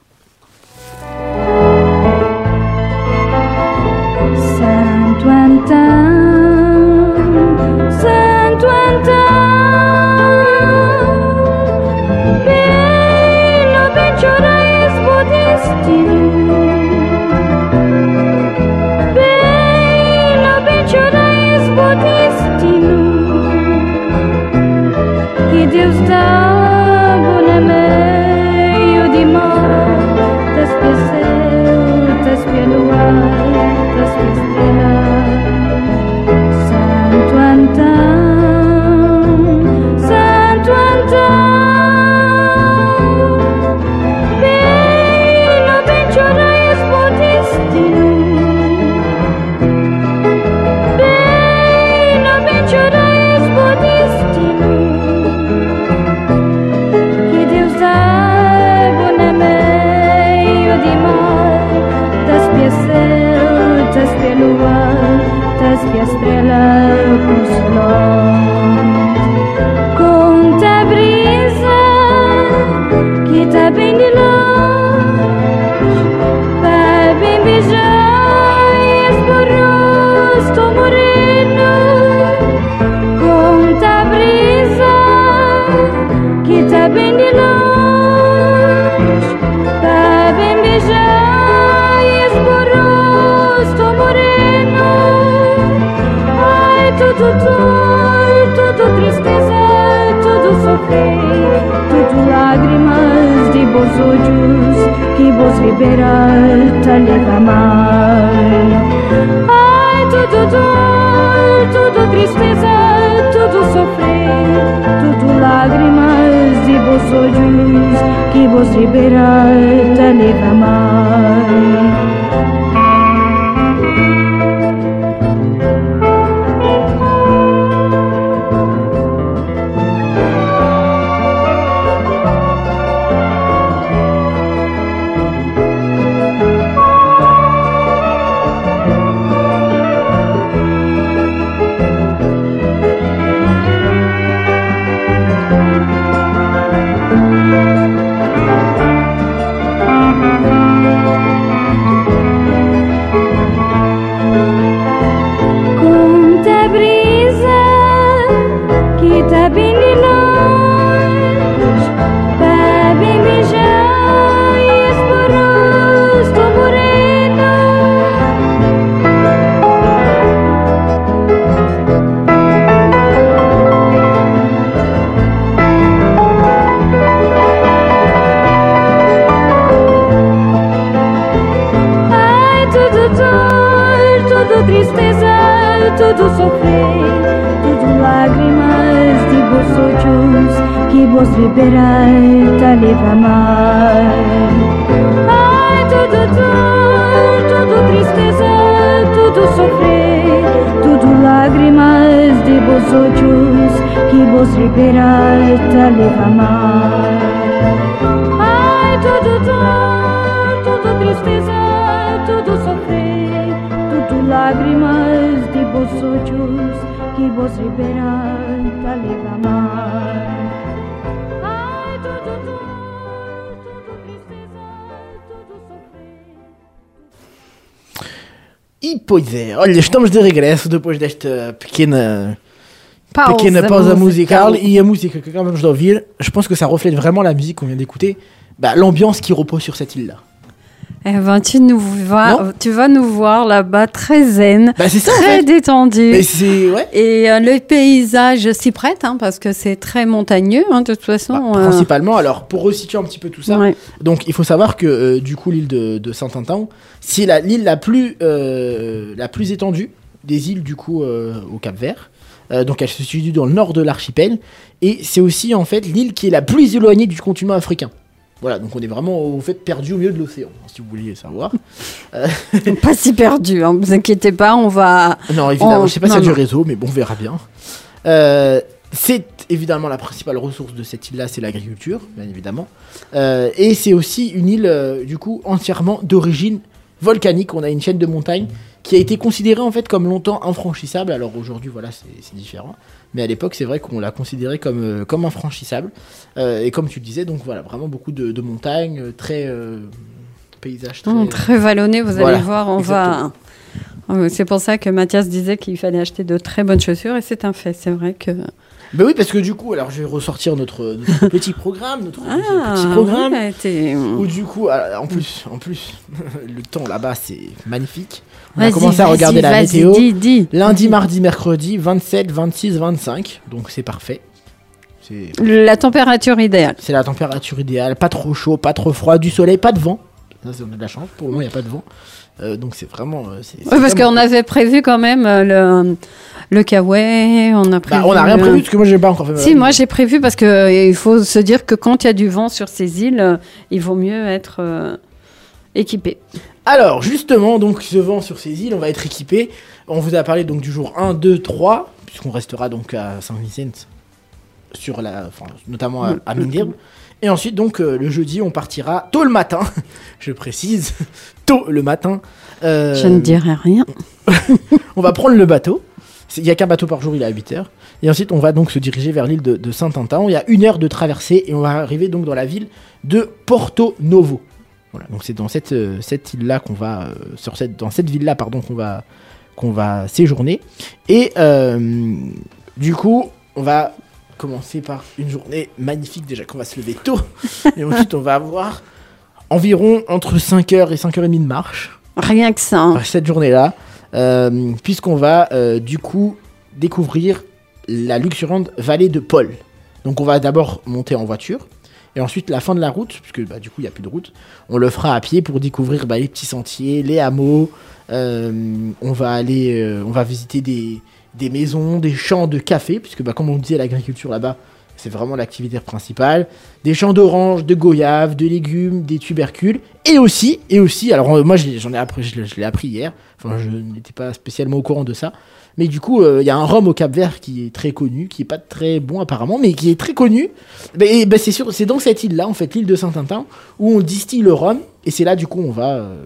Santo Antão, Santo Antão, belo benchorais budistino, belo benchorais budistino, que Deus dá no meio de mar, das pessoas, das peluas, das estrelas. estrela por solão. Conta a brisa que tá bem de longe, vai bem beijar e esborros tão moreno. Conta a brisa que tá bem de longe, vai bem beijar e esborros tão moreno. Ai, tudo dor, tudo tristeza, tudo sofrer, tudo lágrimas de bons olhos que vos liberar te leva mal. Ai, tudo dor, tudo tristeza, tudo sofrer, tudo lágrimas de bons olhos que vos liberar te leva mal. Tudo sofrer, tudo lágrimas de bons olhos que vos liberar te leva mal. Ai, tudo dor, tudo tristeza, tudo sofrer, tudo lágrimas de bons olhos que vos liberar te leva mal. Ai, tudo dor, tudo tristeza, tudo sofrer, tudo lágrimas de bons olhos que vos liberar te leva mal. Ai, tudo dor, tudo tristeza, tudo sofrer. E pois é, olha, estamos de regresso depois desta pequena Pausa pequena pausa musical. musicale. Et la musique que acabamos d'ouvir, je pense que ça reflète vraiment la musique qu'on vient d'écouter, bah, l'ambiance qui repose sur cette île-là. Eh ben, tu, nous vas, tu vas nous voir là-bas très zen, bah, c'est ça, très en fait. détendu. Mais c'est, ouais. Et euh, le paysage s'y prête, hein, parce que c'est très montagneux, hein, de toute façon. Bah, euh... Principalement, alors pour resituer un petit peu tout ça, Ouais. donc il faut savoir que euh, du coup l'île de, de Saint-Quentin, c'est la, l'île la plus, euh, la plus étendue des îles du coup euh, au Cap-Vert. Euh, donc elle se situe dans le nord de l'archipel et c'est aussi en fait l'île qui est la plus éloignée du continent africain. Voilà, donc on est vraiment au fait perdu au milieu de l'océan, si vous vouliez savoir. Euh... Pas si perdu, hein, vous inquiétez pas, on va... Non, évidemment, on... je sais pas non, s'il y a non. du réseau, mais bon, on verra bien. Euh, c'est évidemment la principale ressource de cette île-là, c'est l'agriculture, bien évidemment. Euh, et c'est aussi une île, euh, du coup, entièrement d'origine volcanique. On a une chaîne de montagnes qui a été considérée en fait comme longtemps infranchissable. Alors aujourd'hui, voilà, c'est, c'est différent. Mais à l'époque, c'est vrai qu'on l'a considérée comme, euh, comme infranchissable. Euh, et comme tu le disais, donc voilà, vraiment beaucoup de, de montagnes, euh, très euh, paysage très, Mmh, très vallonné, vous voilà, allez voir, on exactement. va... C'est pour ça que Mathias disait qu'il fallait acheter de très bonnes chaussures, et c'est un fait, c'est vrai que... Ben oui, parce que du coup, alors je vais ressortir notre, notre petit programme, notre Ah, petit programme. ouais, t'es- Où du coup, euh, en plus, en plus, le temps là-bas c'est magnifique. On a Vas-y, commencé à vas-y, regarder la vas-y, météo. dis, dis. Lundi, mardi, mercredi, vingt-sept, vingt-six, vingt-cinq. Donc c'est parfait. C'est, La température idéale. c'est la température idéale. Pas trop chaud, pas trop froid, du soleil, pas de vent. Ça, c'est, on a de la chance. Pour le moment, il n'y a pas de vent. Euh, donc c'est vraiment. euh, C'est, c'est Oui, parce vraiment qu'on avait prévu quand même euh, le, le Kawaii, on a prévu... Bah, on n'a rien euh, prévu parce que moi j'ai pas encore fait ma Si, valise. moi j'ai prévu parce qu'il euh, faut se dire que quand il y a du vent sur ces îles, euh, il vaut mieux être euh, équipé. Alors, justement, donc, ce vent sur ces îles, on va être équipé. On vous a parlé donc du jour un, deux, trois, puisqu'on restera donc à Saint-Vincent, sur la, enfin, notamment à, à Mindirb. Et ensuite, donc, euh, le jeudi, on partira tôt le matin, je précise, tôt le matin. Euh, Je ne dirai rien. On va prendre le bateau Il n'y a qu'un bateau par jour, il est à huit heures. Et ensuite, on va donc se diriger vers l'île de, de Saint-Tintin. Il y a une heure de traversée et on va arriver donc dans la ville de Porto Novo. Voilà, donc c'est dans cette, euh, cette île-là qu'on va, euh, sur cette, dans cette ville-là, pardon, qu'on va, qu'on va séjourner. Et euh, du coup, on va commencer par une journée magnifique, déjà qu'on va se lever tôt. Et ensuite, on va avoir environ entre cinq heures et cinq heures trente de marche. Rien que ça. Hein. Cette journée-là. Euh, puisqu'on va euh, du coup découvrir la luxuriante vallée de Pol. Donc on va d'abord monter en voiture et ensuite la fin de la route, puisque bah, du coup il n'y a plus de route, on le fera à pied pour découvrir bah, les petits sentiers, les hameaux. Euh, on va aller, euh, on va visiter des, des maisons, des champs de café, puisque bah, comme on disait l'agriculture là-bas, c'est vraiment l'activité principale. Des champs d'oranges, de goyaves, de légumes, des tubercules. Et aussi, et aussi alors moi j'en ai appris, je l'ai, je l'ai appris hier. Enfin, je n'étais pas spécialement au courant de ça. Mais du coup, il euh, y a un rhum au Cap-Vert qui est très connu, qui est pas très bon apparemment, mais qui est très connu. Et bah, c'est sûr, c'est dans cette île-là, en fait, l'île de Saint-Tintin, où on distille le rhum. Et c'est là, du coup, on va... Euh,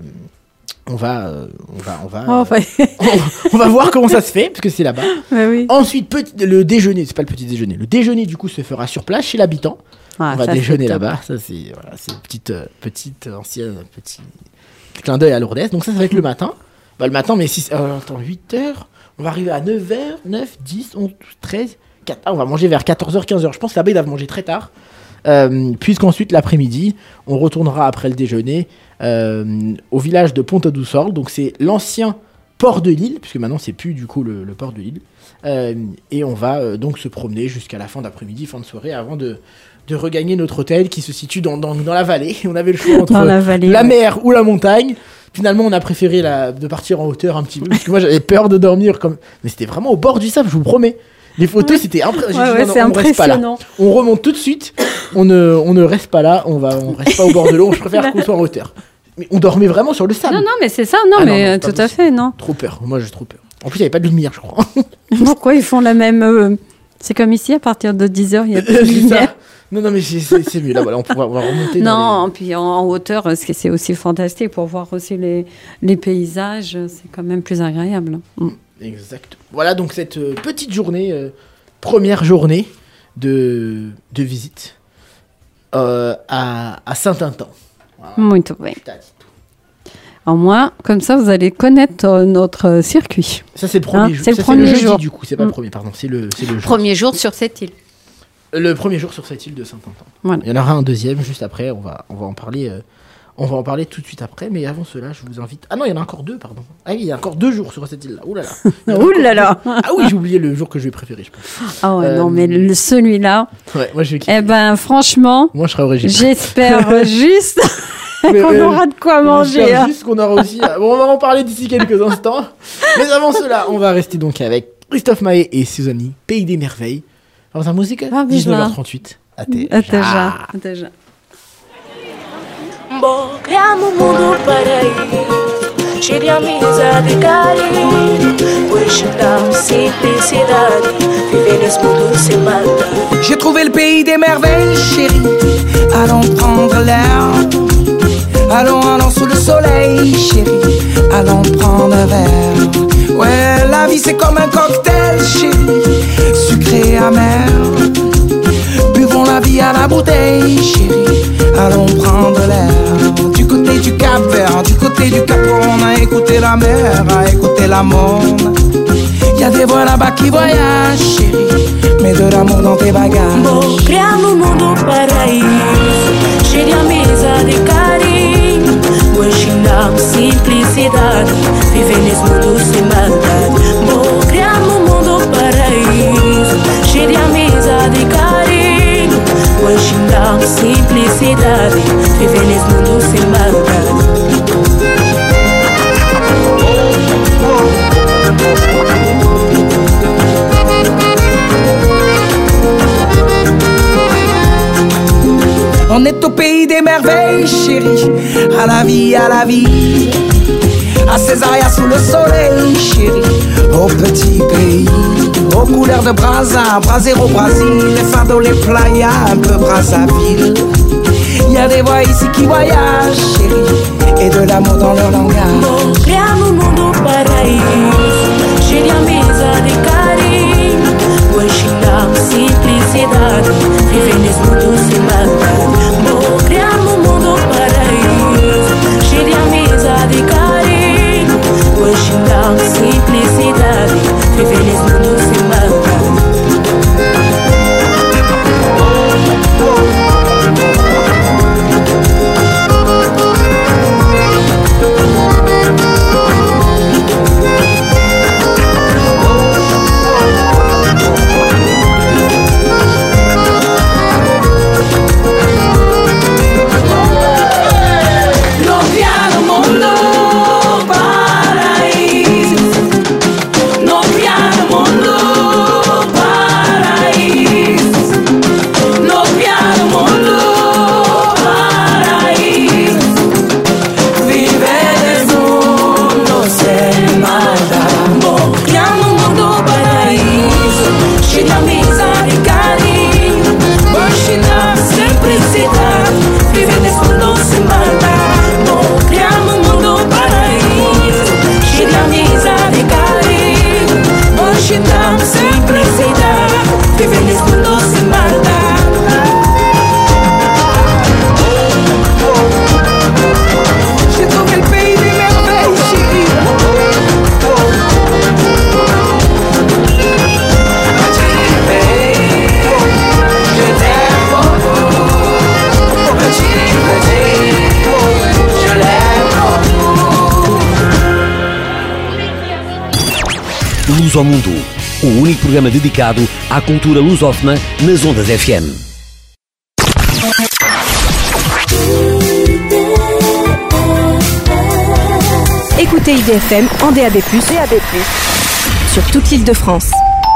on va, euh, on va, on va, oh, euh, on, on va voir comment ça se fait, parce que c'est là-bas. Bah oui. Ensuite, petit, le déjeuner, c'est pas le petit déjeuner. Le déjeuner, du coup, se fera sur place chez l'habitant. Ah, on va déjeuner là-bas. Ça, c'est, voilà, c'est une petite, euh, petite, ancienne, petit clin d'œil à Lourdes. Donc ça, ça va être le matin. Bah, le matin, mais six, euh, attends, huit heures. On va arriver à neuf heures, neuf, dix, onze, treize, quatorze. Ah, on va manger vers quatorze heures, quinze heures. Je pense que là-bas, ils doivent manger très tard. Euh, puisqu'ensuite, l'après-midi, on retournera après le déjeuner euh, au village de Ponta do Sol. Donc, c'est l'ancien port de l'île, puisque maintenant, c'est plus du coup le, le port de l'île. Euh, et on va euh, donc se promener jusqu'à la fin d'après-midi, fin de soirée, avant de, de regagner notre hôtel qui se situe dans, dans, dans la vallée. On avait le choix entre la, vallée, la ouais. mer ou la montagne. Finalement, on a préféré la, de partir en hauteur un petit peu, parce que moi, j'avais peur de dormir. Comme... Mais c'était vraiment au bord du sable, je vous promets. Les photos, ouais. c'était impré- ouais, ouais, non, c'est on reste pas là. On remonte tout de suite. On ne, on ne reste pas là. On va, on reste pas au bord de l'eau. Je préfère qu'on soit en hauteur. Mais on dormait vraiment sur le sable. Non, non, mais c'est ça. Non, ah, mais non, non, tout à possible. fait, non. Trop peur. Moi, j'ai trop peur. En plus, il n'y avait pas de lumière, je crois. Pourquoi ils font la même euh... C'est comme ici, à partir de dix heures, il y a pas de lumière. Non, non, mais c'est, c'est, c'est mieux. Là, voilà, on pourra, on va remonter. Non, les... puis en, en hauteur, c'est, c'est aussi fantastique pour voir aussi les, les paysages. C'est quand même plus agréable. Mm. Exact. Voilà donc cette euh, petite journée, euh, première journée de, de visite euh, à, à Saint-Tintin. Voilà. Muito bem. Au moins, comme ça, vous allez connaître euh, notre circuit. Ça, c'est le premier hein, jour. C'est le ça, premier c'est le jeudi, jour. Du coup, c'est pas mm. le premier, pardon. C'est le, c'est le jeudi. Premier jour sur cette île. Le premier jour sur cette île de Saint-Tintin. Voilà. Il y en aura un deuxième juste après. On va, on va en parler. Euh, on va en parler tout de suite après. Mais avant cela, je vous invite. Ah non, il y en a encore deux, pardon. Ah oui, il y a encore deux jours sur cette île-là. Ouh là là. Ouh là là. Ah oui, j'ai oublié le jour que je vais préférer, je pense. Ah ouais, euh, non, mais le, celui-là. Ouais, moi je vais. Eh ben, franchement. Moi, je serai au régime. J'espère juste. Mais qu'on euh, aura de quoi manger. J'espère juste qu'on aura aussi. Bon, on va en parler d'ici quelques instants. Mais avant cela, on va rester donc avec Christophe Maé et Suzanne, Pays des Merveilles. Vamos à música? Ah, dix-neuf heures trente-huit. Até, Até já. Até já. Criamos um mundo paraíso, cheio de amizade e carinho. Hoje dá simplicidade, viver nesse mundo sem maldade. J'ai trouvé le pays des merveilles, chérie. Allons prendre l'air. Allons, allons sous le soleil, chérie. Allons prendre un verre. Ouais, la vie c'est comme un cocktail, chérie. Sucré et amer. Buvons la vie à la bouteille, chérie. Allons prendre l'air. Du côté du Cap-Vert, du côté du Cap-on a écouté la mer, a écouté la monde. Y'a des voix là-bas qui voyagent, chérie. Mets de l'amour dans tes bagages. Vou criar no mundo paraíso, cheio de amizade e carinho. Hoje dá simplicidade, viver nesse mundo sem maldade. Vou criar no mundo paraíso, cheio de amizade e carinho. Hoje dá simplicidade, viver nesse mundo sem maldade. On est au pays des merveilles, chérie. À la vie, à la vie. À Césaria sous le soleil, chérie. Au petit pays, aux couleurs de Brasa, Brasero, Brasil, les fardeaux, les playas, un peu Brazzaville. Y'a des voix ici qui voyagent, chérie, et de l'amour dans leur langage. Vou criar no mundo paraíso, cheio de amizade e carinho. simplicidade, viver nesse mundo sem maldade. Vou criar um mundo paraíso, cheio de amizade e carinho. Hoje não, simplicidade, viver nesse mundo sem maldade. Luz ao Mundo, o único programa dedicado à cultura lusófona nas ondas F M. Écoutez I D F M en D A B plus, D A B plus, sur toute l'île de France.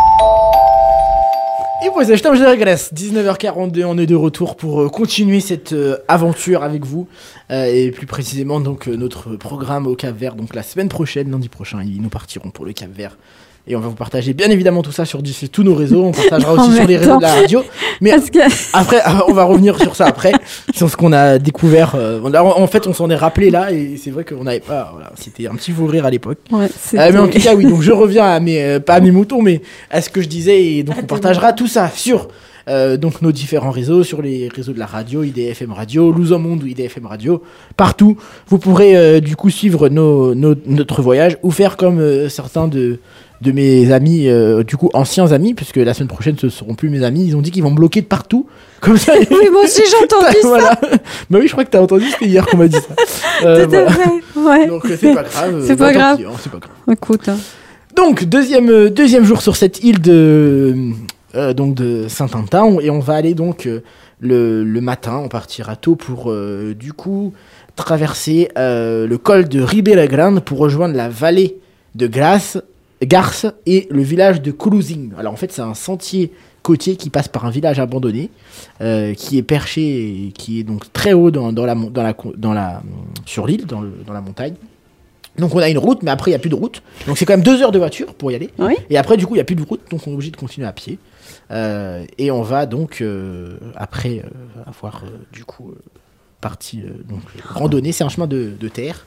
Et voilà, estamos de regresso, dix-neuf heures quarante-deux, on est de retour pour continuer cette euh, aventure avec vous, euh, et plus précisément donc euh, notre programme au Cap-Vert. Donc la semaine prochaine, lundi prochain, nous partirons pour le Cap-Vert. Et on va vous partager bien évidemment tout ça sur tous nos réseaux. On partagera aussi sur les réseaux de la radio. Mais que... après, on va revenir sur ça après. Sur ce qu'on a découvert. Euh, en fait, on s'en est rappelé là. Et c'est vrai qu'on n'avait pas. Voilà, c'était un petit fou rire à l'époque. Ouais, euh, mais en tout cas, oui. Donc je reviens à mes. Euh, pas à mes moutons, mais à ce que je disais. Et donc on partagera tout ça sur. Euh, donc nos différents réseaux, sur les réseaux de la radio, I D F M Radio, Luz ao Mundo ou I D F M Radio, partout. Vous pourrez euh, du coup suivre nos, nos, notre voyage ou faire comme euh, certains de, de mes amis, euh, du coup anciens amis, puisque la semaine prochaine ce seront plus mes amis, ils ont dit qu'ils vont me bloquer de partout. Comme ça. Oui, moi aussi j'ai entendu voilà. ça. Bah oui, je crois que t'as entendu, c'était hier qu'on m'a dit ça. Euh, Tout à voilà. fait, ouais. Donc c'est pas grave. C'est bah, pas grave. Pis, hein, c'est pas grave. Écoute. Hein. Donc deuxième, deuxième jour sur cette île de... Euh, donc de Saint-Quentin, et on va aller donc euh, le, le matin, on partira tôt pour euh, du coup traverser euh, le col de Ribeira Grande pour rejoindre la vallée de Grasse, Garce et le village de Cruzin. Alors en fait c'est un sentier côtier qui passe par un village abandonné euh, qui est perché et qui est donc très haut dans, dans la, dans la, dans la, sur l'île, dans, le, dans la montagne. Donc on a une route, mais après il n'y a plus de route. Donc c'est quand même deux heures de voiture pour y aller. Oui. Et après du coup il n'y a plus de route, donc on est obligé de continuer à pied. Euh, et on va donc, euh, après euh, avoir euh, du coup euh, parti euh, donc, randonner, c'est un chemin de, de terre.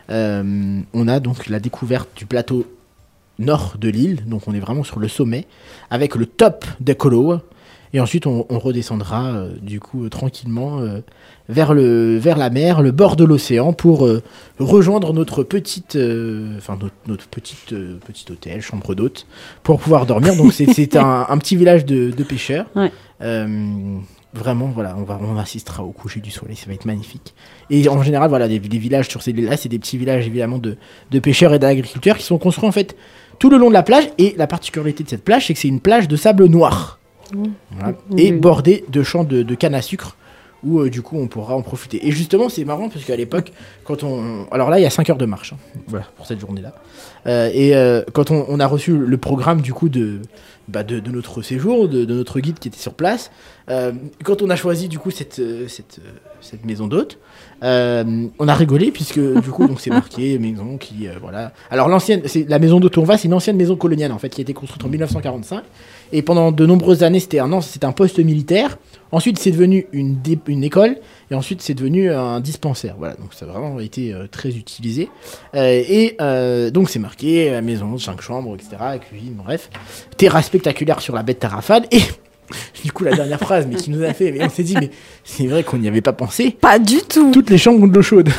Euh, on a donc la découverte du plateau nord de l'île, donc on est vraiment sur le sommet, avec le top de Colo. Et ensuite on, on redescendra euh, du coup euh, tranquillement euh, vers, le, vers la mer, le bord de l'océan, pour euh, rejoindre notre petite, euh, enfin notre, notre petite, euh, petit hôtel, chambre d'hôte, pour pouvoir dormir. Donc c'est, c'est un, un petit village de, de pêcheurs. Ouais. Euh, vraiment, voilà, on, va, on assistera au coucher du soleil, ça va être magnifique. Et en général, voilà, les, les villages sur ces îles-là, c'est des petits villages évidemment de, de pêcheurs et d'agriculteurs qui sont construits en fait tout le long de la plage. Et la particularité de cette plage, c'est que c'est une plage de sable noir. Voilà. Et bordé de champs de, de canne à sucre où euh, du coup on pourra en profiter. Et justement c'est marrant parce qu'à l'époque quand on... Alors là il y a cinq heures de marche hein, voilà, pour cette journée là euh, et euh, quand on, on a reçu le programme du coup de, bah, de, de notre séjour, de, de notre guide qui était sur place, euh, quand on a choisi du coup cette, cette, cette maison d'hôte, euh, on a rigolé puisque du coup donc c'est marqué maison qui euh, voilà. Alors l'ancienne, c'est la maison d'hôte où on va, c'est une ancienne maison coloniale en fait qui a été construite en dix-neuf cent quarante-cinq. Et pendant de nombreuses années, c'était un, c'était un poste militaire. Ensuite, c'est devenu une, dé, une école. Et ensuite, c'est devenu un dispensaire. Voilà, donc ça a vraiment été euh, très utilisé. Euh, et euh, donc, c'est marqué, la maison, cinq chambres, et cetera, cuisine, bref. Terrasse spectaculaire sur la baie de Tarrafal. Et Du coup, la dernière phrase, mais qui nous a fait, mais on s'est dit, mais c'est vrai qu'on n'y avait pas pensé. Pas du tout. Toutes les chambres ont de l'eau chaude.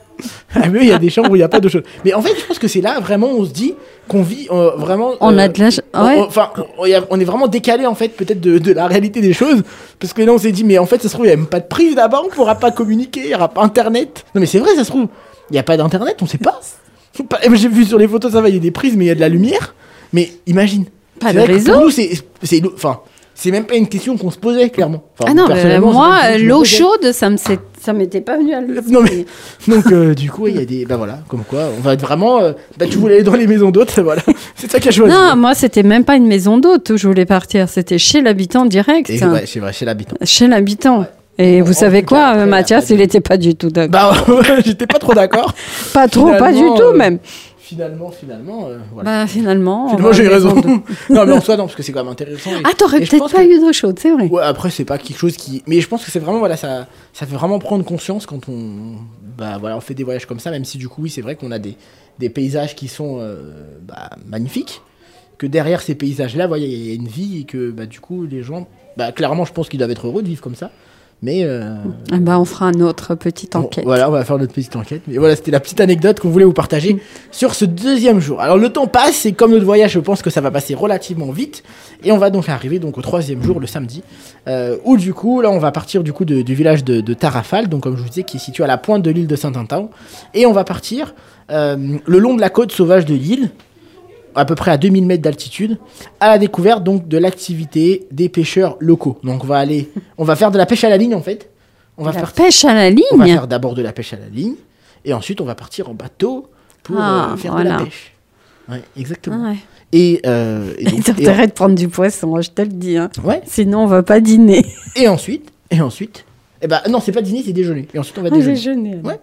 Ah mais il y a des chambres où il n'y a pas d'eau chaude. Mais en fait, je pense que c'est là vraiment on se dit qu'on vit euh, vraiment. On euh, a de la. Ouais. Enfin, on, on, on est vraiment décalé en fait, peut-être de, de la réalité des choses. Parce que là, on s'est dit, mais en fait, ça se trouve, il n'y a même pas de prise là-bas, on ne pourra pas communiquer, il n'y aura pas internet. Non, mais c'est vrai, ça se trouve, il n'y a pas d'internet, on ne sait pas. J'ai vu sur les photos, ça va, il y a des prises, mais il y a de la lumière. Mais imagine. Pas c'est de vrai que réseau. pour nous, c'est. c'est enfin, c'est même pas une question qu'on se posait, clairement. Enfin, Ah non, mais personnellement, moi, c'est pas une question que je me l'eau posais. chaude, ça me s'est- ça m'était pas venu à l'esprit. Non mais donc euh, du coup il y a des bah voilà comme quoi on va être vraiment euh, bah tu voulais aller dans les maisons d'hôtes voilà c'est ça qui a choisi. Non, moi, c'était même pas une maison d'hôte où je voulais partir. C'était chez l'habitant direct. Et ouais, c'est vrai chez l'habitant. Chez l'habitant. Ouais. Et En- vous en savez tout quoi, cas, après, euh, Mathias, pas il de- était pas du tout d'accord. Bah ouais, j'étais pas trop d'accord. Pas trop, pas du Finalement, tout euh, même. Finalement finalement euh, voilà. Bah finalement. on Finalement va j'ai eu à la raison. maison d'hôte. Non mais en soi non parce que c'est quand même intéressant. et- Ah, t'aurais et je peut-être pense pas que- eu d'eau chaude, c'est vrai. Ouais après c'est pas quelque chose qui mais je pense que c'est vraiment voilà ça ça fait vraiment prendre conscience quand on bah voilà on fait des voyages comme ça même si du coup oui c'est vrai qu'on a des des paysages qui sont euh, bah, magnifiques que derrière ces paysages là voyez il y a une vie et que bah du coup les gens bah clairement je pense qu'ils doivent être heureux de vivre comme ça mais euh, Ah bah, on fera notre petite on- enquête. voilà on va faire notre petite enquête mais voilà c'était la petite anecdote qu'on voulait vous partager Mm. sur ce deuxième jour. Alors le temps passe et comme notre voyage je pense que ça va passer relativement vite et on va donc arriver donc au troisième jour le samedi euh, où du coup là on va partir du coup de- du village de, de Tarrafal donc comme je vous disais qui est situé à la pointe de l'île de Saint-Antoine et on va partir euh, le long de la côte sauvage de l'île à peu près à deux mille mètres d'altitude, à la découverte donc de l'activité des pêcheurs locaux. Donc on va aller, on va faire de la pêche à la ligne en fait. On va La faire, pêche à la ligne. on va faire d'abord de la pêche à la ligne et ensuite on va partir en bateau pour Ah, euh, faire voilà. de la pêche. Ouais, exactement. Ah ouais. Et, euh, et donc T'as et, intérêt de prendre du poisson, je te le dis. Hein. ouais. Sinon, on va pas dîner. Et ensuite, et ensuite, eh ben non c'est pas dîner c'est déjeuner. Et ensuite on va Ah, déjeuner. déjeuner. Ouais.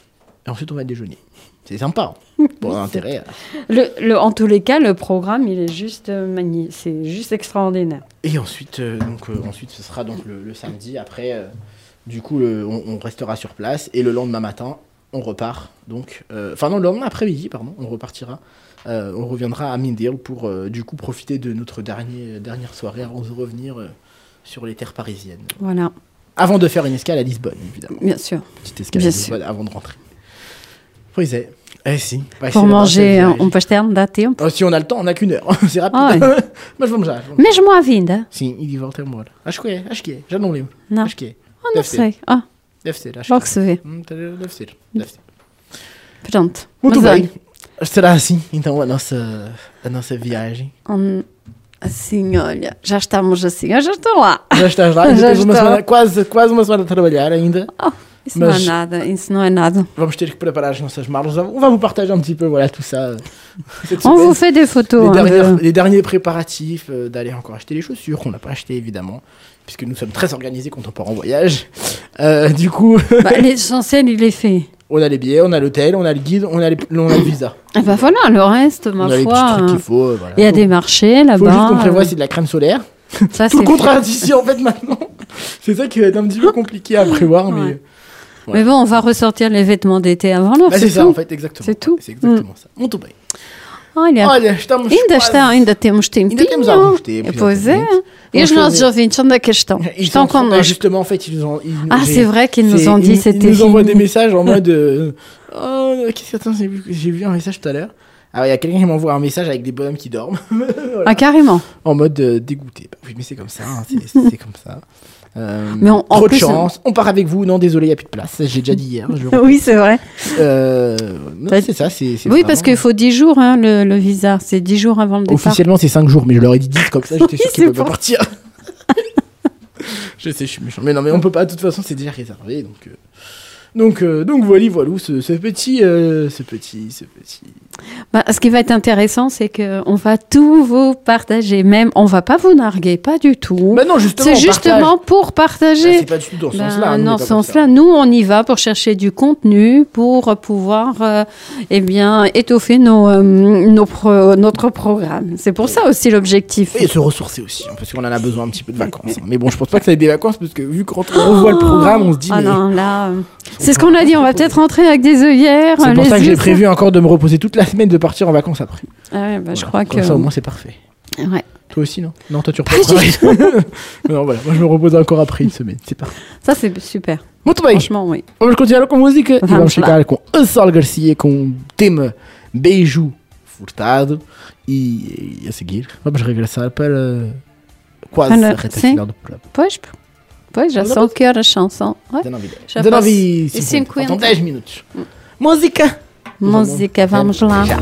Et ensuite on va déjeuner. C'est sympa. Hein. Bon intérêt. à- Le, le- en tous les cas, le programme, il est juste euh, magnifique. C'est juste extraordinaire. Et ensuite, euh, donc, euh, ensuite, ce sera donc le, le samedi. Après, euh, du coup, le- on, on restera sur place. Et le lendemain matin, on repart. Donc, euh, enfin, non, le lendemain après-midi, pardon, on repartira. Euh, on reviendra à Mindale pour, euh, du coup, profiter de notre dernier, dernière soirée avant de revenir euh, sur les terres parisiennes. Voilà, Avant de faire une escale à Lisbonne, évidemment. bien sûr. Petite escale Bien à Lisbonne avant de rentrer. Pois é. Eh si. Vai Pour ser manger a um, nossa um pastel, dá tempo. viagem. Oh, si on a le temps, on n'a qu'une heure. C'est rapide. Ah Mas vamos já. vamos. Mesmo à vinda? Sim, e de volta embora. Acho que é, acho que é. Já não lembro. Não. Acho que é. Ah, não Deve ser. sei. Ah, Deve ser, acho logo que se vê. Hum, Deve ser, deve ser. Pronto. Muito Mas bem. Será assim, então, a nossa, a nossa viagem. olha, hum, assim, olha, já estamos assim. Eu já estou lá. Já estás lá, ainda Já tens uma estou. semana, quase, quase uma semana a trabalhar ainda. Oh, isso Mas- não é nada. Isso não é nada. Vamos ter que preparar as nossas malas. On va vous partager un petit peu, voilà, tout ça. cette On semaine. vous fait des photos. les, hein, dernières- de- les derniers préparatifs euh, d'aller encore acheter les chaussures qu'on n'a pas achetées évidemment puisque nous sommes très organisés quand on part en voyage. Euh, du coup Bah, l'essentiel, il est fait. on a les billets, on a l'hôtel, on a le guide, on a, les- on a le visa, Et ben voilà, le reste, ma on a les petits foi. trucs euh, qu'il faut, euh, voilà. Il y a Faut- des marchés faut là-bas. juste qu'on prévoit euh, c'est de la crème solaire. Ça, Tout c'est le contraire d'ici en fait maintenant. C'est ça qui va être un petit peu compliqué à prévoir mais Ouais. Mais bon, on va ressortir les vêtements d'été avant l'heure. bah, c'est ça tout. en fait exactement. C'est tout. C'est exactement ça. Muito bem. Olha, Olha, estamos ainda, quase- está, ainda temos tempinho. Ainda temos alguns tempos, Pois é. exatamente. E os Vamos nossos fazer- ouvintes, onde é que estão? Ils Estão sont- connosco. Justement, en fait, ils nous ont. ils- Ah, j'ai- c'est vrai qu'ils nous c'est- ont dit, ils- c'était Ils nous envoient fini. des messages en mode. euh, oh, qu'est-ce que attends, j'ai vu, j'ai vu un message tout à l'heure. Alors, il y a quelqu'un qui m'envoie un message avec des bonhommes qui dorment. Voilà. Ah, carrément. En mode euh, dégoûté. Bah oui, mais c'est comme ça. hein, c'est, c'est comme ça. Euh, Mais on- en trop de plus, chance. On part avec vous. Non, désolé, il n'y a plus de place. J'ai déjà dit hier. je- Oui, c'est vrai. Euh, non, T'as- c'est ça. C'est, c'est Oui, vraiment- parce qu'il faut dix jours, hein, le, le visa. C'est dix jours avant le départ. Officiellement, c'est cinq jours, mais je leur ai dit dix, comme ça, j'étais Oui, sûr qu'ils c'est pouvaient pas pour- partir. Je sais, je suis méchant. Mais non, mais on peut pas, de toute façon, c'est déjà réservé. Donc, euh, donc, euh, donc voilà, voilà, ce, ce petit, euh, ce petit, ce petit. Bah, ce qui va être intéressant, c'est qu'on va tout vous partager. Même, on va pas vous narguer, pas du tout. Bah non, justement. c'est on justement partage. pour Bah, partager. c'est pas du tout dans ce Ben, sens-là. hein, nous, on dans est ce pas comme sens-là, ça. nous, on y va pour chercher du contenu, pour pouvoir euh, eh bien, étoffer nos, euh, nos pro- notre programme. C'est pour ça aussi l'objectif. Et se ressourcer aussi, hein, parce qu'on en a besoin un petit peu de vacances. hein. Mais bon, je pense pas que ça ait des vacances, parce que vu quand on revoit le programme, on se dit. Ah mais... non, là, euh, c'est ce qu'on a dit, on va peut-être rentrer avec des œillères. C'est pour les ça que j'ai yeux prévu encore de me reposer toute la semaine, de partir en vacances après. Ah ouais, bah, je Voilà. crois Comme que. ça, au moins, c'est parfait. Ouais. Toi aussi, non? Non, toi tu reprends le travail. Non, voilà, moi je me repose encore après une semaine, c'est parti. Ça, c'est super. Muito bem. Franchement, oui. Vamos continuar com música e Vamos vamos ficar lá. com a Sol Garcia com o tema Beijo Furtado e, e a seguir vamos regressar para quase Ana, a reta sim. final do programa. Pois, pois já Vamos são lá. que horas são? São Ué? dezenove e dez. Já dezenove e posso- e cinquenta. Faltam cinquenta. dez minutos. Música. Música, vamos lá. Já.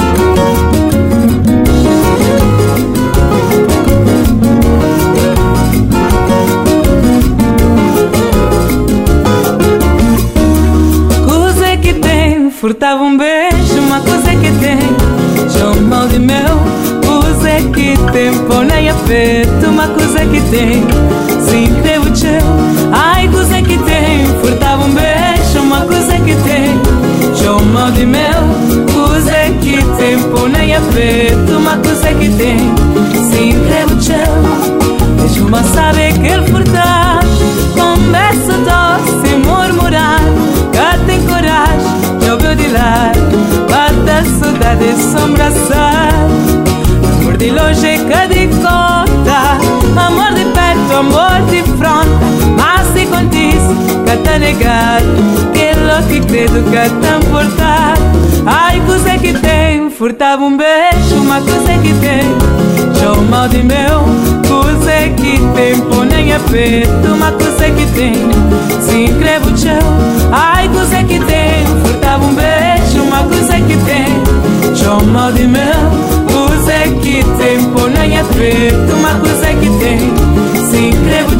Coisa que tem, furtava um beijo, uma coisa que tem, chamou de meu. Coisa que tem, põe a peito, uma coisa que tem, sim, creio teu. Ai, coisa que tem, furtava um beijo, uma coisa que tem, chamou de meu. Coisa que tem, põe a peito, uma coisa que tem, sim, creio teu. Deixa uma saber que ele furtar, conversa doce, murmurar, que tem coragem, de ouvir de lá, bate a saudade sombraçar. Amor de longe que de conta, amor de perto, amor de fronte, mas se condiz que te negar, que lo que credo que te importar. Ai, coisa que tem, furtava um beijo, uma coisa que tem, chama de meu. Coisa que tem, põe a peito, uma coisa que tem, se inscreve o teu. Ai, coisa que tem, furtava um beijo, uma coisa que tem, chama de meu. Coisa que tem, põe a peito, uma coisa que tem, se inscreve o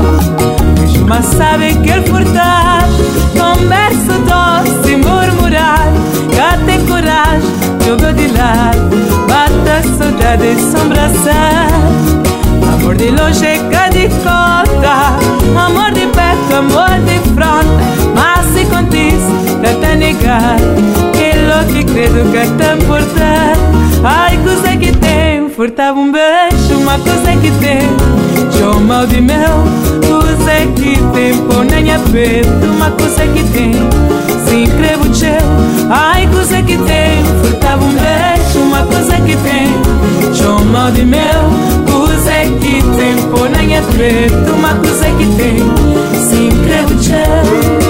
teu. Vejo uma sabe que ele furtar, conversa doce, murmurar, que tem coragem, de ouvir de lá, bate a saudade sombraçar. Amor de longe que de conta, amor de perto, amor de fronte, mas se condiz que te negar, que lo que credo que te importar. Ai, coisa que tem, furtava um beijo, uma coisa que tem, chama de meu. Coisa que tem, põe a peito, uma coisa que tem, se inscreve o teu. Ai, coisa que tem, furtava um beijo, uma coisa que tem, chama de meu. Coisa que tem, põe a peito, uma coisa que tem, se inscreve o teu.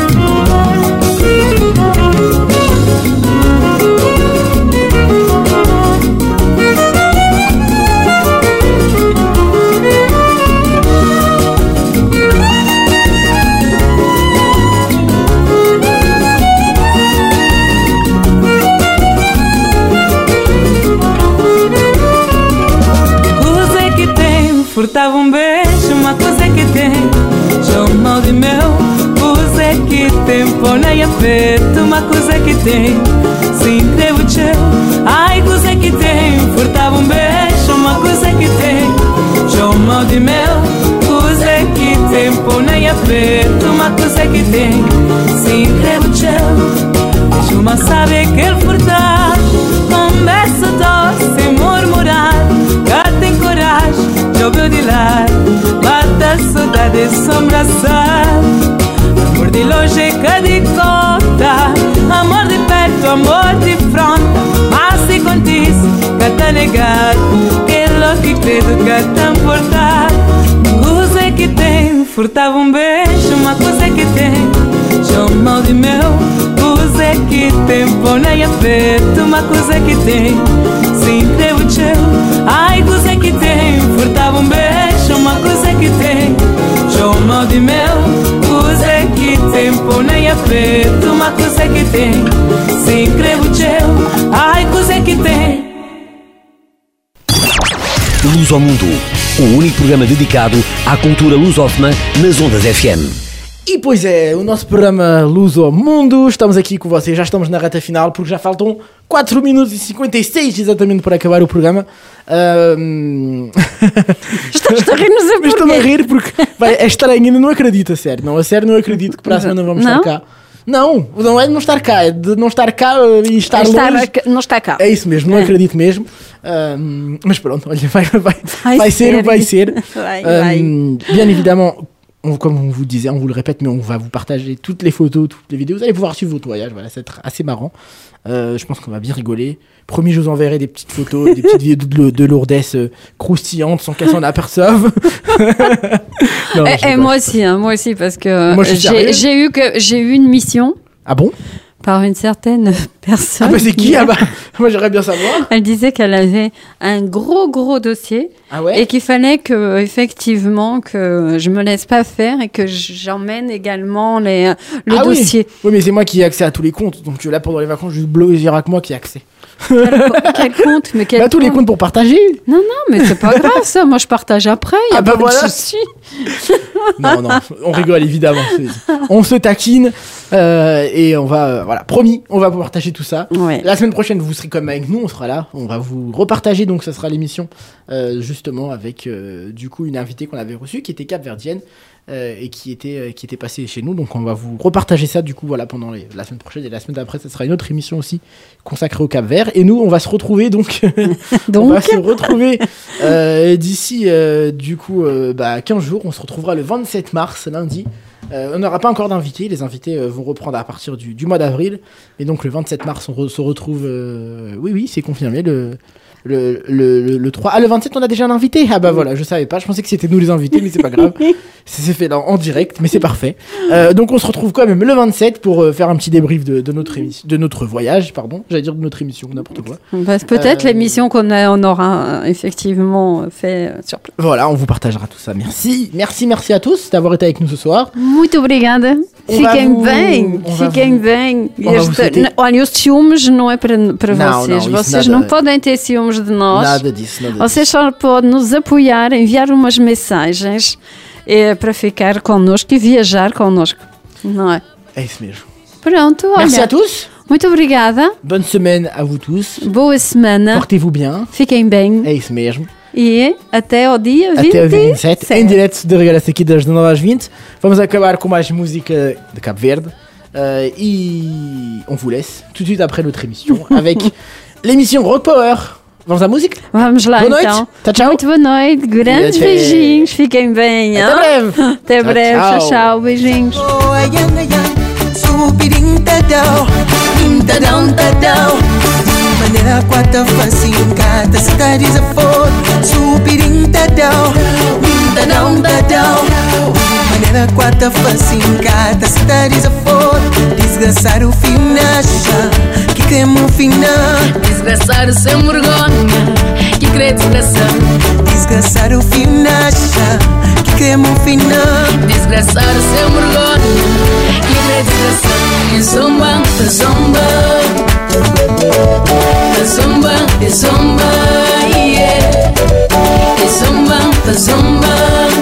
Furtava um beijo, uma coisa que tem, chamou de meu. Coisa que tem, põe a peito, uma coisa que tem, se inscreve o teu. Ai, coisa que tem, furtava um beijo, uma coisa que tem, chamou de meu. Coisa que tem, põe a peito, uma coisa que tem, se inscreve o teu. Deixa uma saber que ele furtar, conversa doce, murmurar, que tem coragem, de ouvir de lá, bate a saudade sombraçar. Amor de longe que de conta, amor de perto, amor de fronte, mas se condiz que te negar, que lo que credo que te importar. Coisa que tem, furtava um beijo, uma coisa que tem, chamou de meu. Coisa que tem, põe a peito, uma coisa que tem, se inscreve o teu. Ai, coisa que tem, furtava um beijo, uma coisa que tem, chamou de meu. Coisa que tem, põe a peito, uma coisa que tem, se inscreve o teu. Ai, coisa que tem. Luz ao Mundo, o único programa dedicado à cultura lusófona nas ondas F M. E pois é, o nosso programa Luz ao Mundo, estamos aqui com vocês, já estamos na reta final, porque já faltam quatro minutos e cinquenta e seis exatamente para acabar o programa. Um... Estás a rir, não sei Mas estou-me a porquê. rir porque vai, é estranho, ainda não acredito, a sério. Não, a sério não acredito que para a semana vamos Não? estar cá. Não, não é de não estar cá, é de não estar cá e estar Estar longe. a- não está cá. É isso mesmo, não É. acredito mesmo. Um, mas pronto, olha, vai, vai, Vai vai ser o que vai ser. Vai, vai. Um, bien évidemment, on, comme on vous disait, on vous le répète, mais on va vous partager toutes les photos, toutes les vidéos. Vous allez pouvoir suivre votre voyage. Voilà, ça va être assez marrant. Euh, je pense qu'on va bien rigoler. Promis, je vous enverrai des petites photos, des petites vidéos de, de Lourdes euh, croustillantes sans qu'elles s'en aperçoivent. Non, et, et moi aussi, hein, moi aussi, parce que moi, j'ai, j'ai eu que j'ai eu une mission. Ah bon? Par une certaine personne. Ah bah c'est qui? Ah bah, moi j'aimerais bien savoir. Elle disait qu'elle avait un gros gros dossier. Ah ouais? Et qu'il fallait que effectivement que je me laisse pas faire et que j'emmène également les, le ah dossier. Oui. oui, mais c'est moi qui ai accès à tous les comptes. Donc là pendant les vacances, juste Blo et Girac moi qui ai accès. Quel, quel compte? Mais quel bah, tous compte? les comptes pour partager. Non, non, mais c'est pas grave ça. Moi je partage après. Y a ah bah pas voilà. de souci. Non, non, on rigole évidemment. On se taquine euh, et on va, euh, voilà, promis, on va vous partager tout ça. Ouais. La semaine prochaine, vous serez comme avec nous, on sera là, on va vous repartager. Donc, ça sera l'émission euh, justement avec euh, du coup une invitée qu'on avait reçue qui était capverdienne euh, et qui était euh, qui était passée chez nous. Donc, on va vous repartager ça du coup voilà pendant les, la semaine prochaine et la semaine d'après, ça sera une autre émission aussi consacrée au Cap-Vert. Et nous, on va se retrouver donc. donc on va se retrouver euh, d'ici euh, du coup euh, bah, quinze jours. On se retrouvera le vingt-sept mars, lundi. Euh, on n'aura pas encore d'invités. Les invités euh, vont reprendre à partir du, du mois d'avril. Et donc le vingt-sept mars, on re- se retrouve. Euh, oui, oui, c'est confirmé. Le, le, le, le, le trois. Ah, le vingt-sept, on a déjà un invité. Ah bah voilà, je savais pas. Je pensais que c'était nous les invités, mais c'est pas grave. C'est, c'est fait là, en direct, mais c'est parfait. Euh, donc on se retrouve quand même le vingt-sept pour euh, faire un petit débrief de, de, notre émission, de notre voyage. Pardon, j'allais dire de notre émission, n'importe quoi. Bah, peut-être Euh, l'émission qu'on a, on aura euh, effectivement fait euh, sur place. Voilà, on vous partagera tout ça. Merci, merci, merci à tous d'avoir été avec nous ce soir. Muito obrigada. On va Fiquem vous- bem, on va fiquem vous- bem. on va vous Este- souhaiter- n- Olha, os ciúmes não é para, para Não, vocês. não, isso vocês nada- não podem ter ciúmes de nós. Nada disso, nada disso. Vocês só podem nos apoiar, enviar umas mensagens eh, para ficar connosco e viajar connosco. Não é? É isso mesmo. Pronto, olha. Merci à tous. Muito obrigada. Bonne semaine à vous tous. Boa semana. Portez-vous bien. Fiquem bem. É isso mesmo. E até ao dia Até o dia vinte vinte e sete, em direto de Regalhas aqui das dezenove às vinte. Vamos acabar com mais música de Cabo Verde. Euh, e on vous laisse tout de suite après notre émission avec l'émission Rock Power. Vamos à música? Vamos lá Boa noite. então. Tchau, tchau. Muito boa noite. Grandes Até- beijinhos. Fiquem bem. Até hein? breve. Até Tchau, breve. Tchau, tchau. tchau. Beijinhos. Oh, ayan, ayan, subirin tadao, tadão, tadão. Maneira quatro facinho, cata, cidades a for, subirin tadao, tadão, tadão. Maneira quatro facinho, cata, cidades a for, desgraçar o fim nacha, que cremo final. Desgraçar o seu vergonha, que crê desgraçar. Desgraçar o fim nacha, que cremo final. Desgraçar o seu vergonha, que crê desgraçar. É zomba, é zomba, é zomba, é zomba, yeah. É zomba, é zomba,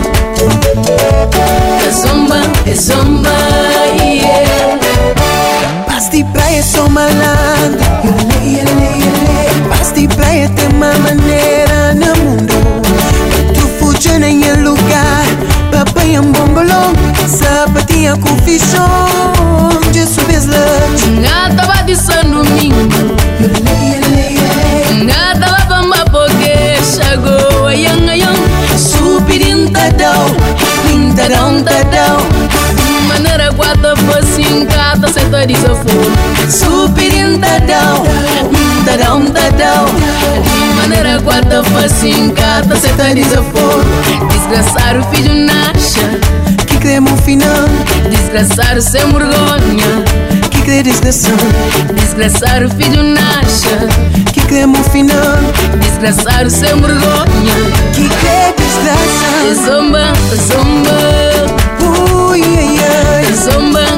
é zomba, é zomba, yeah. Paz de praia sou malandro, paz de praia tem uma maneira no mundo. Tu fugindo em um lugar, papai um bombolão, sapatinha com fichão, de subes lá. Nada vai de São Domingo, nada lava uma porque chegou a yang a yang. Subirin tadão, tadão, tadão. Maneira guarda fosse cada seta de desaforo. Subirin tadão, tadão, tadão. Maneira guarda fosse cada seta de desaforo. Desgraçar o filho nasce, que cremo final. Desgraçar o seu vergonha, que crê desgraçar. Desgraçar o filho nasce, que cremo final. Desgraçar o seu vergonha, que crê desgraçar. É zomba, é zomba, Ui, ai, ai. é zomba,